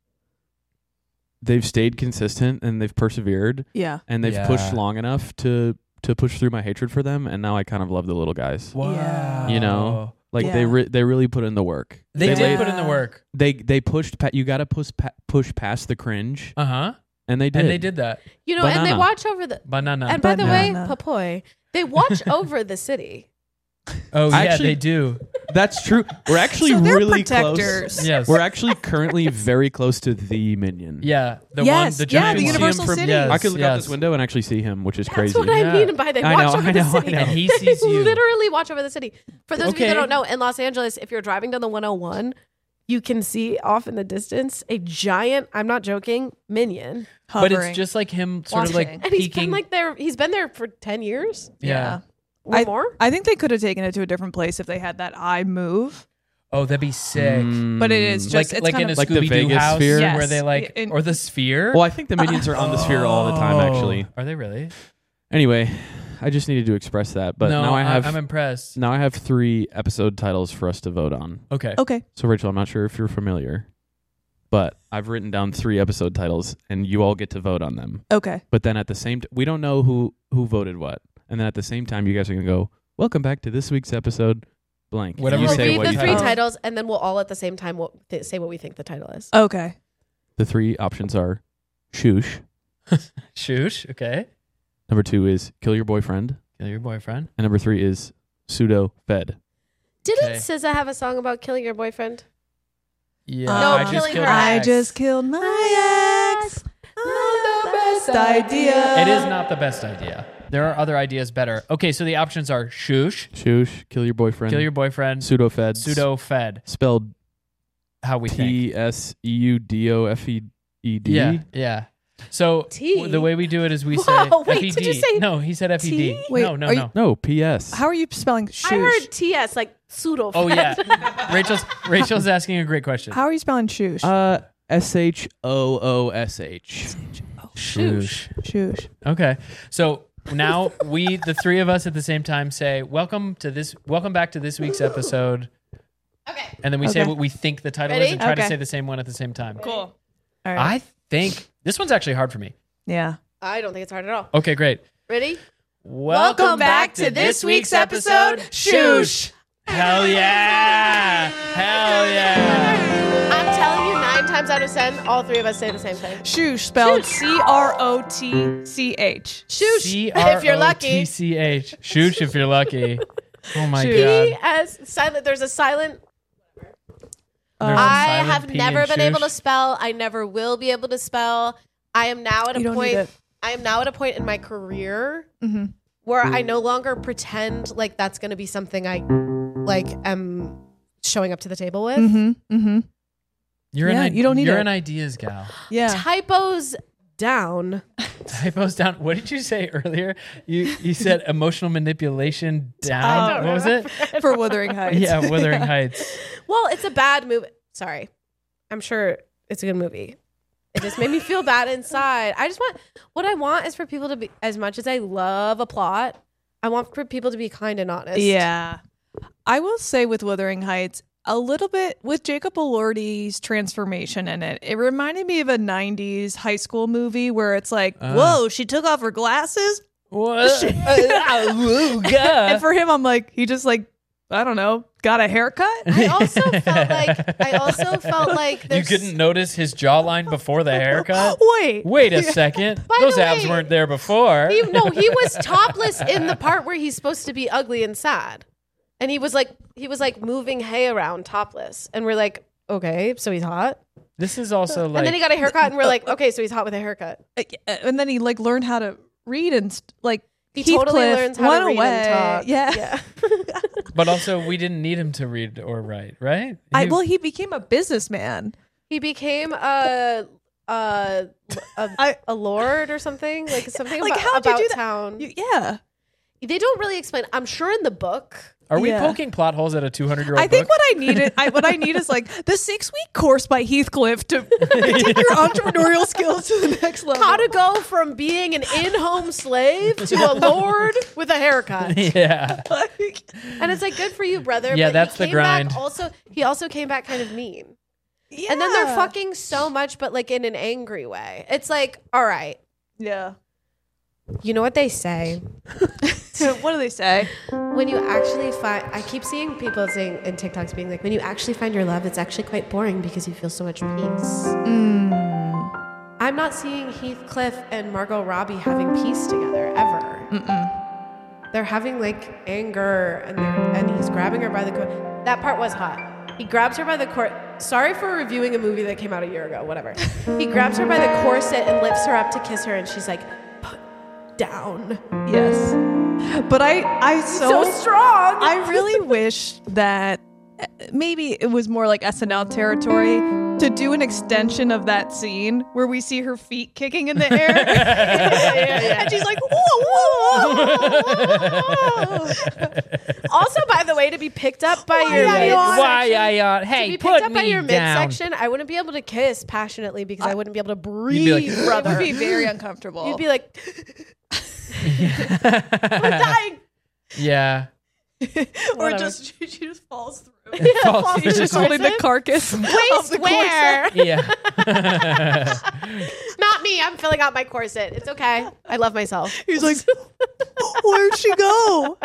they've stayed consistent and they've persevered Yeah. and they've Yeah. pushed long enough to to push through my hatred for them, and now I kind of love the little guys. Wow. Yeah. You know? Like they Yeah. re- they really put in the work. They, They did did. put in the work. They they pushed. Pa- you got to push pa- push past the cringe, Uh huh. and they did. And they did that. You know, and they Banana. watch over the. Banana. And by the way, Banana. Papoy, they watch over the city. oh, yeah, Actually- they do. That's true. We're actually So they're really protectors. close. Yes. We're actually currently very close to the minion. Yeah. The Yes, one, the yeah, giant the one. Universal From- City. Yes, I could look out yes. this window and actually see him, which is That's crazy. what Yeah. I mean by they I watch know, over I know, the city. I know. And he They sees you. literally watch over the city. For those of you Okay. that don't know, in Los Angeles, if you're driving down the one oh one, you can see off in the distance a giant, I'm not joking, minion. But Hovering. it's just like him sort of Watching. like And he's peeking. been like there he's been there for ten years yeah. or I, more. I think they could have taken it to a different place if they had that eye move. Oh, that'd be sick. Mm. But it is just Like, it's like kind in a of Like the Scooby Doo Vegas house sphere? Yes. where they like, In- or the sphere. Well, I think the minions are on the sphere all the time, Oh. actually. Are they really? Anyway, I just needed to express that. But no, now I have I'm impressed. now I have three episode titles for us to vote on. Okay. okay. So Rachel, I'm not sure if you're familiar, but I've written down three episode titles, and you all get to vote on them. Okay. But then at the same, t- we don't know who who voted what, and then at the same time, you guys are gonna go, "Welcome back to this week's episode." Blank. Whatever You we'll say read what the you three think. titles and then we'll all at the same time we'll th- say what we think the title is. Okay. The three options are Shoosh. Shoosh. Okay. Number two is Kill Your Boyfriend, Kill your boyfriend. and number three is Pseudo Fed. Didn't Okay. S Z A have a song about killing your boyfriend? Yeah. No, I just killing killed her my I ex. just killed my ex. Not the best idea. It is not the best idea. There are other ideas better. Okay, so the options are Shoosh, Shoosh, Kill Your Boyfriend, kill your boyfriend, Pseudo Fed, pseudo fed. spelled How we think. T S E U D O F E E D. Yeah, yeah. So T? w- the way we do it is we Whoa, say wait, F E D. did you say no, he said F E D. T? Wait, no, no, are you- no. No, P S. How are you spelling shoosh? I heard T S like pseudo. Oh yeah, Rachel's Rachel's asking a great question. How are you spelling shoosh? Uh, S H O O S H. Shoosh. shoosh. Okay, so now we, the three of us, at the same time say, "Welcome to this. Welcome back to this week's episode." Okay. And then we say Okay. what we think the title Ready? is, and try to Okay. say the same one at the same time. Cool. All right. I think this one's actually hard for me. yeah. I don't think it's hard at all. Okay, great. Ready? Welcome, back to this week's episode, Shoosh. Hell yeah! Hell yeah! I'm telling you, nine times out of ten, all three of us say the same thing. Shoosh spelled C R O T C H. Shoosh. C If you're R O T lucky. C H. Shoosh if you're lucky. Oh my Shoosh. P god. as silent. There's a silent. There's Uh, a I silent have P never in been able to shoosh. spell. I never will be able to spell. I am now at a You don't need point. it. I am now at a point in my career Mhm. where I no longer pretend like that's going to be something I like am showing up to the table with. Mm-hmm. Mm-hmm. You're Yeah, an you don't need You're it. an ideas gal. Yeah. Typos down. Typos down. What did you say earlier? You you said emotional manipulation I down. don't What was it? For Wuthering Heights. Yeah, Wuthering Heights. Well, it's a bad movie. Sorry. I'm sure it's a good movie. It just made me feel bad inside. I just want, what I want is for people to be, as much as I love a plot, I want for people to be kind and honest. Yeah. I will say with Wuthering Heights, a little bit with Jacob Elordi's transformation in it, it reminded me of a nineties high school movie where it's like, Uh. whoa, she took off her glasses. What? Ooh, God. And for him, I'm like, he just like, I don't know, got a haircut. I also felt like, I also felt like You there's, couldn't notice his jawline before the haircut? Wait. Wait a second. By Those the abs way, weren't there before. he, no, he was topless in the part where he's supposed to be ugly and sad. And he was like, he was like moving hay around topless. And we're like, okay, so he's hot. This is also like and then he got a haircut and we're like, okay, so he's hot with a haircut. Uh, And then he like learned how to read and st- like He totally Heathcliff learns how went to read away. and talk. Yeah. Yeah. But also, we didn't need him to read or write, right? I He- well, he became a businessman. He became a a a, I- a lord or something like something Like, about, how'd you about do that? town. Y- Yeah. They don't really explain. I'm sure in the book Are we Yeah. poking plot holes at a two hundred year old I think book? what I needed, I, what I need is like the six week course by Heathcliff to take your entrepreneurial skills to the next level. How to go from being an in-home slave to a lord with a haircut. Yeah. Like, And it's like, good for you, brother. Yeah, but that's he the came back grind. Also, he also came back kind of mean. yeah. And then they're fucking so much, but like in an angry way. It's like, all right, Yeah. you know what they say? What do they say? When you actually find, I keep seeing people saying in TikToks being like, when you actually find your love, it's actually quite boring because you feel so much peace. I'm not seeing Heathcliff and Margot Robbie having peace together ever. Mm-mm. They're having like anger, and they're, and he's grabbing her by the coat. That part was hot. He grabs her by the cor. Sorry for reviewing a movie that came out a year ago. Whatever. He grabs her by the corset and lifts her up to kiss her, and she's like, "Put down." Yes. But I, I so, So strong. I really wish that uh, maybe it was more like S N L territory to do an extension of that scene where we see her feet kicking in the air. And she's like, whoa, whoa, whoa, whoa. Also, by the way, to be picked up by Why your I mid- ought- Why I ought, to hey, be put picked up me by your down. midsection, I wouldn't be able to kiss passionately because I wouldn't be able to breathe, You'd be like, It brother. would be very uncomfortable. You'd be like, I'm dying. Yeah. or Whatever. just she, she just falls through. Falls She's through. just holding the carcass. of Waist the wear. Yeah. Not me. I'm filling out my corset. It's okay. I love myself. He's like, where'd she go?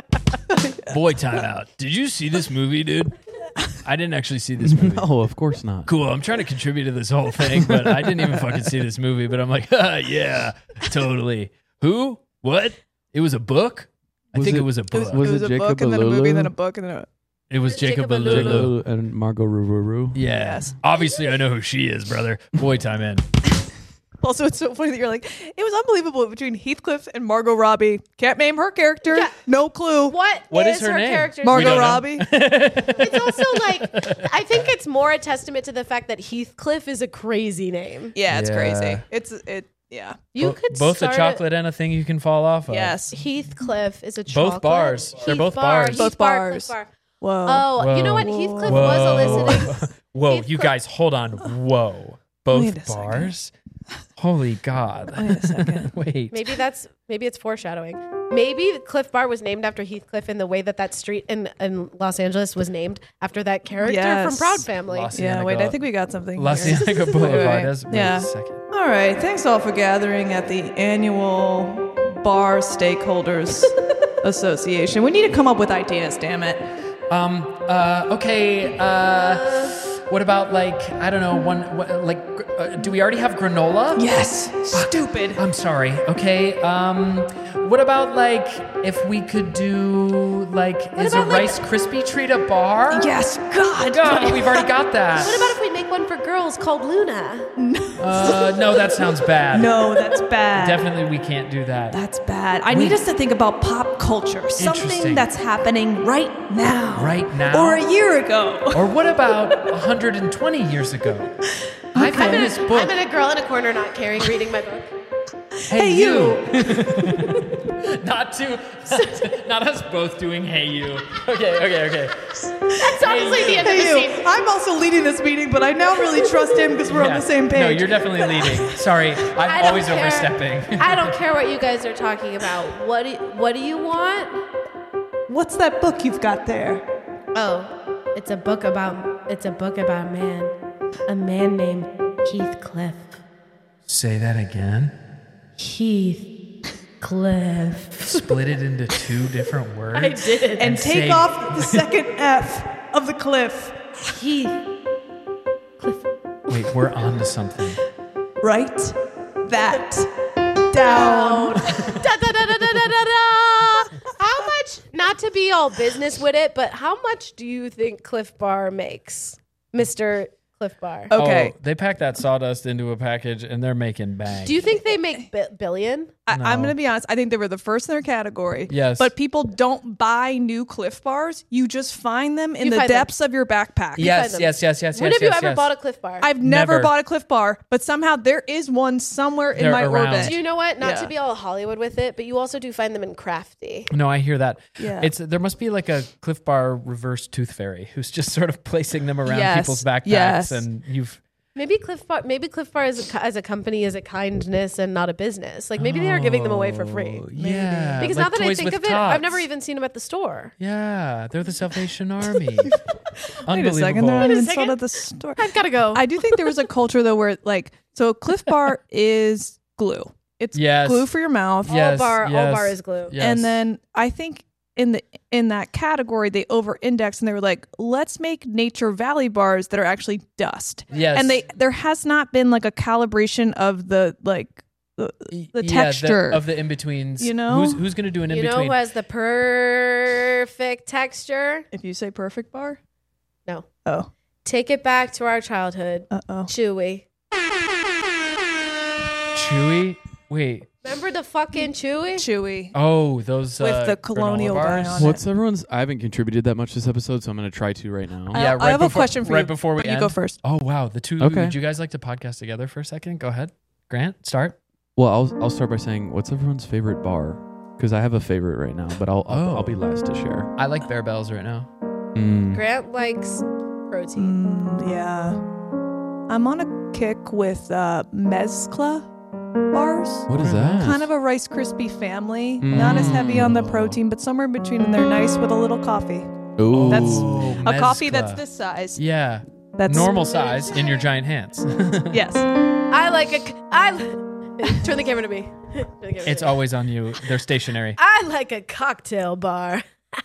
Boy, time out. Did you see this movie, dude? I didn't actually see this movie. No, of course not. Cool. I'm trying to contribute to this whole thing, but I didn't even fucking see this movie. But I'm like, ah, yeah, totally. Who? What? It was a book? I Was think it, it- was a book. Was it was it a book Jacob and then a movie, Alulu? then a book and then a. It was Jacob Jacob Alulu. Alulu. and Margot Ruru. Yeah. Yes. Obviously, I know who she is, brother. Boy, time in. Also, it's so funny that you're like, it was unbelievable between Heathcliff and Margot Robbie. Can't name her character. Yeah. No clue. What, What is, is her her, name? character's We Margot don't know. Robbie. It's also like, I think it's more a testament to the fact that Heathcliff is a crazy name. Yeah, it's Yeah. crazy. It's it. Yeah. You Bo- could both start a chocolate and a thing you can fall off of. Yes. Heathcliff is a chocolate. Both bars. They're Heath both bar, bars. Heath Both bar, bars. Cliff bar. Whoa. Oh, you know what? Whoa. Heathcliff Whoa. was eliciting. Whoa, you Heathcliff- guys, hold on. Whoa. Both Wait a second. bars? Holy God. Wait a second. Wait. Maybe that's maybe it's foreshadowing. Maybe Cliff Bar was named after Heathcliff in the way that that street in, in Los Angeles was named after that character Yes. from Proud Family. Los- Yeah. Wait. I Cienega- think we got something. La here. Cienega Wait, Boulevard. wait. That's wait Yeah. a second. All right. Thanks all for gathering at the annual Bar Stakeholders Association. We need to come up with ideas. Damn it. Um, uh, okay, uh, what about like, I don't know, one, what, like, uh, do we already have granola? Yes. Stupid. I'm sorry. Okay. Um, what about like if we could do like is a about, like- Rice Krispie treat a bar? Yes. God. God, we've already got that. What about if we make one for girls called Luna? Uh, no, that sounds bad. No, that's bad. Definitely, we can't do that. That's bad. I need us to think about pop culture, something Interesting. that's happening right now. Right now? Or a year ago. Or what about one hundred twenty years ago? I've I'm got in, this a, book. I'm in a girl in a corner not caring, reading my book. Hey, Hey, you. not to, not us both doing hey you. Okay, okay, okay. That's honestly the end of Hey, the you. scene. I'm also leading this meeting, but I now really trust him because we're Yeah. on the same page. No, you're definitely leading. Sorry, I I'm don't always care. overstepping. I don't care what you guys are talking about. What do, what do you want? What's that book you've got there? Oh, it's a book about it's a book about a man, a man named Heathcliff. Say that again. Heathcliff. Split it into two different words. I did. And take say- off the second F of the cliff. Heath. Wait, we're on to something. Write that down. Da, da, da, da, da, da, da, da. How much? Not to be all business with it, but how much do you think Cliff Bar makes, Mister Cliff Bar? Okay. Oh, they pack that sawdust into a package and they're making bang. Do you think they make bi- billion? I, No. I'm going to be honest. I think they were the first in their category. Yes. But people don't buy new Cliff Bars. You just find them in You the find them. depths of your backpack. Yes, them. yes, yes, yes, When yes. have you yes, ever yes. bought a Cliff Bar? I've never, Never. bought a Cliff Bar, but somehow there is one somewhere in They're my around. orbit. Do you know what? Not Yeah. to be all Hollywood with it, but you also do find them in Crafty. No, I hear that. Yeah. It's there must be like a Cliff Bar reverse tooth fairy who's just sort of placing them around Yes, people's backpacks, yes. and you've Maybe Cliff Bar. Maybe Cliff Bar as a, co- as a company is a kindness and not a business. Like maybe they are giving them away for free. Oh, Yeah, Because like now that I Toys think with of it, I've Tots. never even seen them at the store. Yeah, they're the Salvation Army. Wait a second. They're not Wait a even second. sold at the store. I've got to go. I do think there was a culture though where like so Cliff Bar is glue. It's Yes. glue for your mouth. all Yes, bar, all yes. bar is glue. Yes. And then I think in the in that category they over indexed and they were like, let's make Nature Valley bars that are actually dust. yes, And they there has not been like a calibration of the like the, the Yeah, texture. of the in betweens. You know? who's who's gonna do an in You know between? who has the perfect texture? if you say perfect bar? No. Oh. Take it back to our childhood. Uh oh. Chewy. Chewy. Wait. Remember the fucking Chewy? Chewy. Oh, those With uh, the colonial granola dye bars? on it. What's everyone's? I haven't contributed that much this episode, so I'm going to try to right now. I- Yeah, I right have a before- question for right you. before we but you end. go first. Oh wow, the two. Okay. Would you guys like to podcast together for a second? Go ahead, Grant. Start. Well, I'll I'll start by saying, what's everyone's favorite bar? Because I have a favorite right now, but I'll I'll, Oh. I'll be last to share. I like Bear Bells right now. Mm. Grant likes protein. Mm, yeah. I'm on a kick with uh, Mezcla bars. What is that? Kind of a Rice Krispie family. Not as heavy on the Mm. protein, but somewhere in between, and they're nice with a little coffee. Ooh. That's Oh, a coffee mezcla. that's this size. Yeah, That's normal size in your giant hands. Yes. I like a. c- I turn the camera to me. Turn the camera to It's me. always on you. They're stationary. I like a cocktail bar.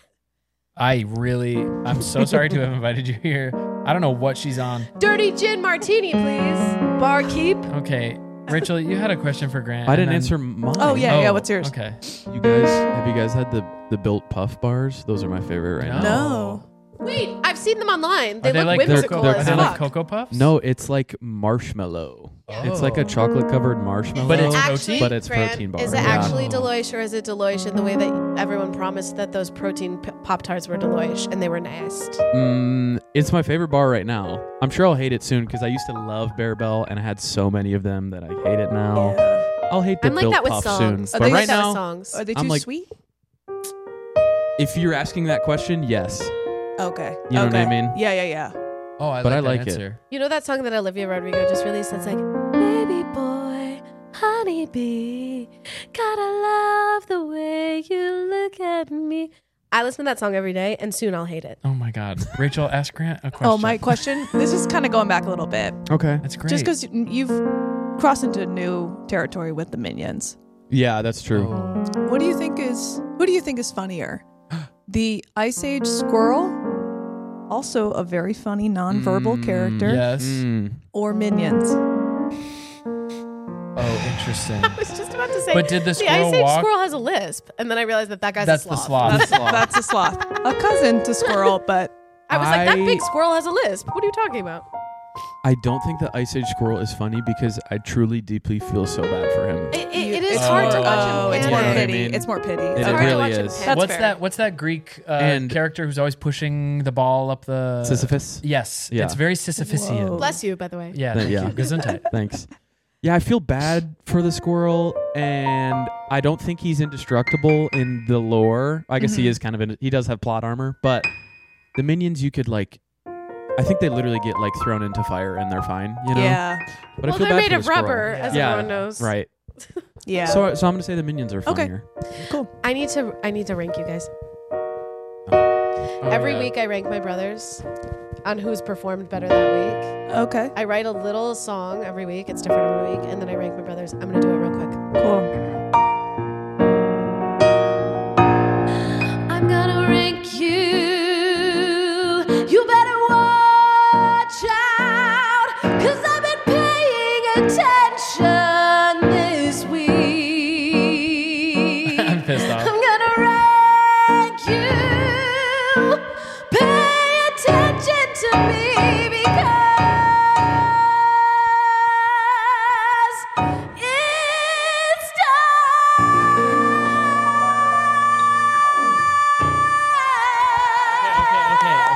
I really, I'm so sorry to have invited you here. I don't know what she's on. Dirty gin martini, please. Barkeep. Okay, Rachel, you had a question for Grant. I and didn't then- answer mine. Oh, yeah, yeah. What's yours? Okay. You guys, have you guys had the the built puff bars? Those are my favorite right now. No. Wait, I've seen them online. They Are they look like whimsical they're- Are as they they're like fuck. Cocoa Puffs? No, it's like marshmallow. It's like a Oh. chocolate covered marshmallow. But it's Actually, protein? But it's Grant, protein bar. Is it Yeah. actually Deloitte or is it Deloitte in the way that everyone promised that those protein p- Pop Tarts were Deloitte and they were nasty? Mm, it's my favorite bar right now. I'm sure I'll hate it soon because I used to love Bear Bell and I had so many of them that I hate it now. Yeah. I'll hate the I'm like built that with puff songs. soon. Are But they right like that now, with songs. Are they I'm too like- sweet? if you're asking that question, yes. Okay. You know okay. what I mean? Yeah, yeah, yeah. Oh, I But like I that like it. answer. You know that song that Olivia Rodrigo just released? That's like, Baby boy, honeybee, gotta love the way you look at me. I listen to that song every day and soon I'll hate it. Oh my God, Rachel, ask Grant a question. Oh, my question. This is kind of going back a little bit. Okay. That's great. Just because you've crossed into new territory with the Minions. Yeah, that's true. Oh. What do you think is who do you think is funnier? The Ice Age squirrel, also a very funny nonverbal Mm, character, Yes. Mm. or Minions? Oh, interesting. I was just about to say, But did the the squirrel Ice Age walk? squirrel has a lisp. And then I realized that that guy's That's a the sloth. sloth. That's, that's a sloth, a cousin to squirrel, but I was like, that I- big squirrel has a lisp. What are you talking about? I don't think the Ice Age squirrel is funny because I truly deeply feel so bad for him. It, it, You- it is it's hard to more- watch oh, him it's You more know what I pity. mean? It's more pity. It It's Okay. hard to really watch him is. panic. That's what's fair. that? What's that Greek uh, And- character who's always pushing the ball up the Sisyphus? Yes, Yeah. it's very Sisyphusian. Whoa. Bless you, by the way. Yeah, Th- thank yeah. you. Gesundheit. Thanks. Yeah, I feel bad for the squirrel, and I don't think he's indestructible in the lore. I guess he Mhm. is kind of in, he does have plot armor, but the minions you could like, I think they literally get like thrown into fire and they're fine, you know. Yeah, But Well, I feel they're bad made for of the squirrel. rubber, as Yeah, everyone knows. Right. yeah. So, so I'm gonna say the minions are Okay. funnier. cool. I need to I need to rank you guys. Oh, Every yeah. week I rank my brothers on who's performed better that week. Okay, I write a little song every week. It's different every week, and then I rank my brothers. I'm gonna do it real quick. cool. I'm gonna rank you. You better watch out, cause I've been paying attention this week. I'm pissed off. I'm gonna rank you. Pay attention to me because it's time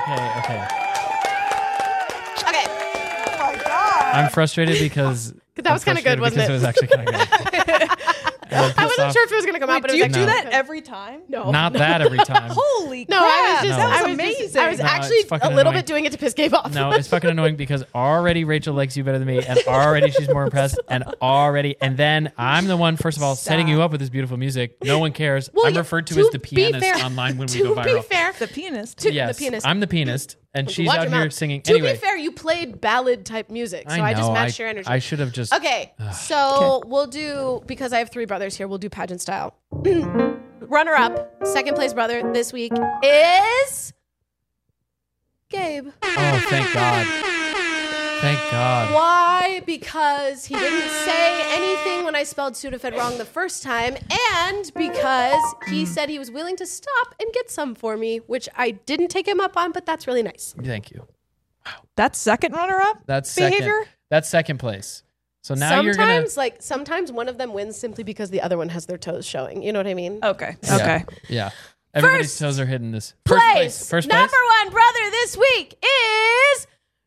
Okay, okay. Okay. I'm frustrated because That was I'm kinda good, frustrated wasn't because it? it was actually kind of good. And I'm I pissed wasn't off. sure if it was going to come out, but do it you was do actually that good. every time? No. Not that every time. Holy No, crap. I was just, No. I That was was just- amazing. I was No, actually it's a fucking little annoying. bit doing it to piss Gabe off. No, it's fucking annoying because already Rachel likes you better than me, and already she's more impressed, and already, and then I'm the one, first of all, setting you up with this beautiful music. No one cares. Well, I'm yeah, referred to, to as the be pianist fair- online when we to go be viral. fair, The pianist. to Yes, the pianist. I'm the pianist, and she's Watch out your here mouth. singing. To Anyway, be fair, you played ballad type music, so I, I, know, just matched I, your energy. I should have just. Okay, so we'll do, because I have three brothers here, we'll do pageant style. Runner up, second place brother this week is Gabe. Oh, thank God. Thank God. Why? Because he didn't say anything when I spelled Sudafed wrong the first time, and because he said he was willing to stop and get some for me, which I didn't take him up on, but that's really nice. Thank you. That's second runner-up That's behavior? second. That's second place. So now you're gonna. Sometimes, like, sometimes one of them wins simply because the other one has their toes showing. You know what I mean? Okay. Yeah. Okay. Yeah. Everybody's First toes are hidden. This first Place, place. First number place. one brother this week is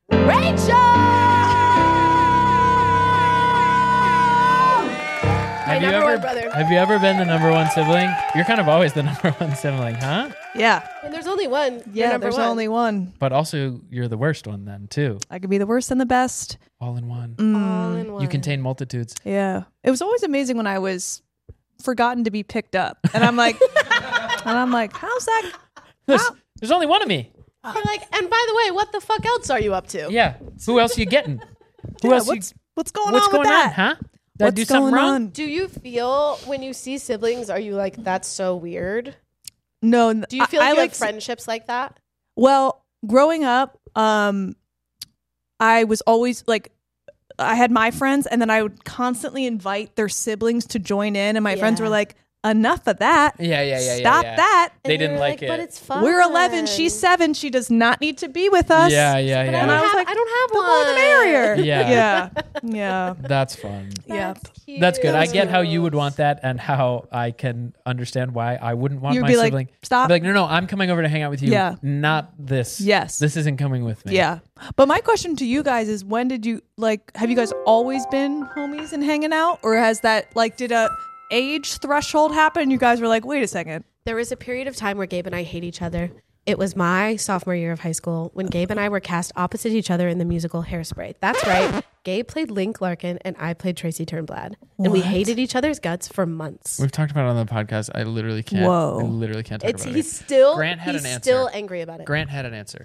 Rachel. My Have you number ever? one brother. Have you ever been the number one sibling? You're kind of always the number one sibling, huh? Yeah. And there's only one. You're Yeah, number there's one. only one. But also, you're the worst one then too. I could be the worst and the best. All in one. all in one. You contain multitudes. Yeah. It was always amazing when I was forgotten to be picked up. And I'm like, and I'm like, how's that? There's, there's only one of me. You're like, and by the way, what the fuck else are you up to? Yeah. Who else are you getting? Who Yeah, else? what's, you, what's going what's on going with that? on? Huh? Did I What's do something going wrong? on? Do you feel when you see siblings, are you like, that's so weird? No. n- Do you feel I, like I you like have friendships like that? Well, growing up, um, I was always like, I had my friends, and then I would constantly invite their siblings to join in, and my friends Yeah. were like, "Enough of that! Yeah, yeah, yeah, yeah. Stop yeah. that! They And didn't you're like But it. it's fun. We're eleven, she's seven. She does not need to be with us. Yeah, yeah, But I yeah. don't, And I was have, like, I don't have The one. more the merrier. Yeah. yeah, yeah, That's fun. yeah. cute. That's good. I get how you would want that, and how I can understand why I wouldn't want You'd my be like, sibling. "Stop." I'd be like, no, no, I'm coming over to hang out with you. Yeah. Not this. Yes. This isn't coming with me. Yeah. But my question to you guys is, when did you like? Have you guys always been homies and hanging out, or has that like did a age threshold happen? You guys were like, wait a second. There was a period of time where Gabe and I hate each other. It was my sophomore year of high school when Gabe and I were cast opposite each other in the musical Hairspray. That's right. Gabe played Link Larkin and I played Tracy Turnblad. And we What? hated each other's guts for months. We've talked about it on the podcast. I literally can't. Whoa. I literally can't talk It's about he's it. still Grant had he's an answer. still angry about it. Grant had an answer.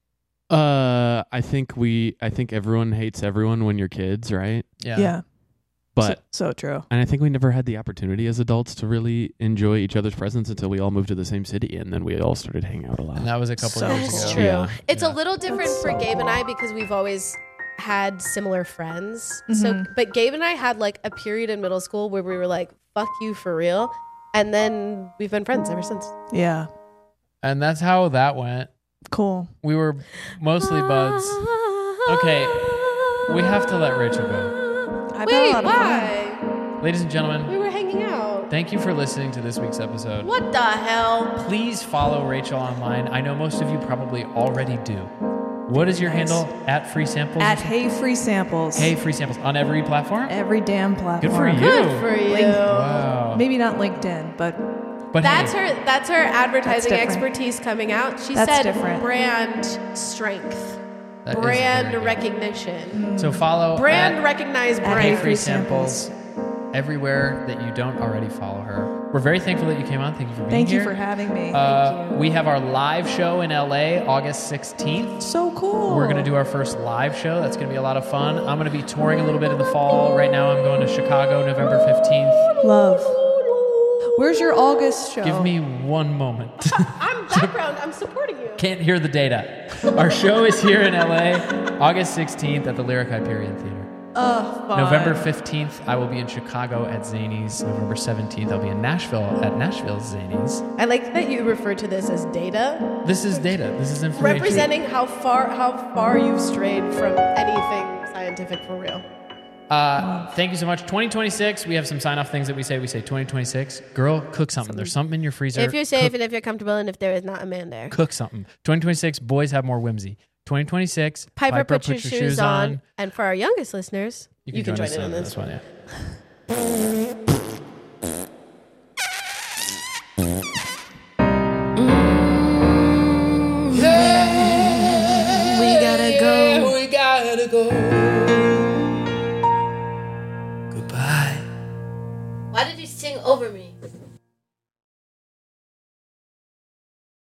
Uh, I think we. I think everyone hates everyone when you're kids, right? Yeah. Yeah. But So, so true. and I think we never had the opportunity as adults to really enjoy each other's presence until we all moved to the same city, and then we all started hanging out a lot. And that was a couple So years That's ago. true. Yeah. It's Yeah. a little different That's for so Gabe and I cool. because we've always had similar friends. So, Mhm. but Gabe and I had like a period in middle school where we were like, "Fuck you for real," and then we've been friends ever since. Yeah. And that's how that went. Cool. We were mostly buds. Okay, we have to let Rachel go. I've had a Wait, lot of fun. why? Ladies and gentlemen, We were hanging out. thank you for listening to this week's episode. What the hell? Please follow Rachel online. I know most of you probably already do. What is your Nice. handle? At Free Samples? At Hey Free Samples. Hey Free Samples on every platform? Every damn platform. Good for you. Good for you. Wow. Maybe not LinkedIn, but But That's hey, her. That's her advertising different. expertise coming out. She That's said different. brand strength, that is brand very good. recognition, So follow brand at, recognized at Hey Hey brand. Free Samples everywhere that you don't already follow her. We're very thankful that you came on. Thank you for being thank here. you for having me. Uh, we have our live show in L A August sixteenth. so cool. We're going to do our first live show. That's going to be a lot of fun. I'm going to be touring a little bit in the fall. Right now, I'm going to Chicago November fifteenth. Love. Where's your August show? Give me one moment. I'm background. I'm supporting you. Can't hear the data. Our show is here in L A August sixteenth at the Lyric Hyperion Theater. Oh, fun. November fifteenth, I will be in Chicago at Zanies. November seventeenth, I'll be in Nashville at Nashville's Zanies. I like that you refer to this as data, This is data. This is information. representing how far how far you've strayed from anything scientific for real. Uh, thank you so much. twenty twenty-six, we have some sign off things that we say. We say twenty twenty-six. Girl, cook something. There's something in your freezer. If you're safe cook, and if you're comfortable and if there is not a man there. cook something. twenty twenty-six, boys have more whimsy. twenty twenty-six, Piper, put, your, shoes on. And for our youngest listeners, you can, you can join, join in on this, this one. Yeah. Yeah, we gotta go. We gotta go. Goodbye. Why did you sing over me?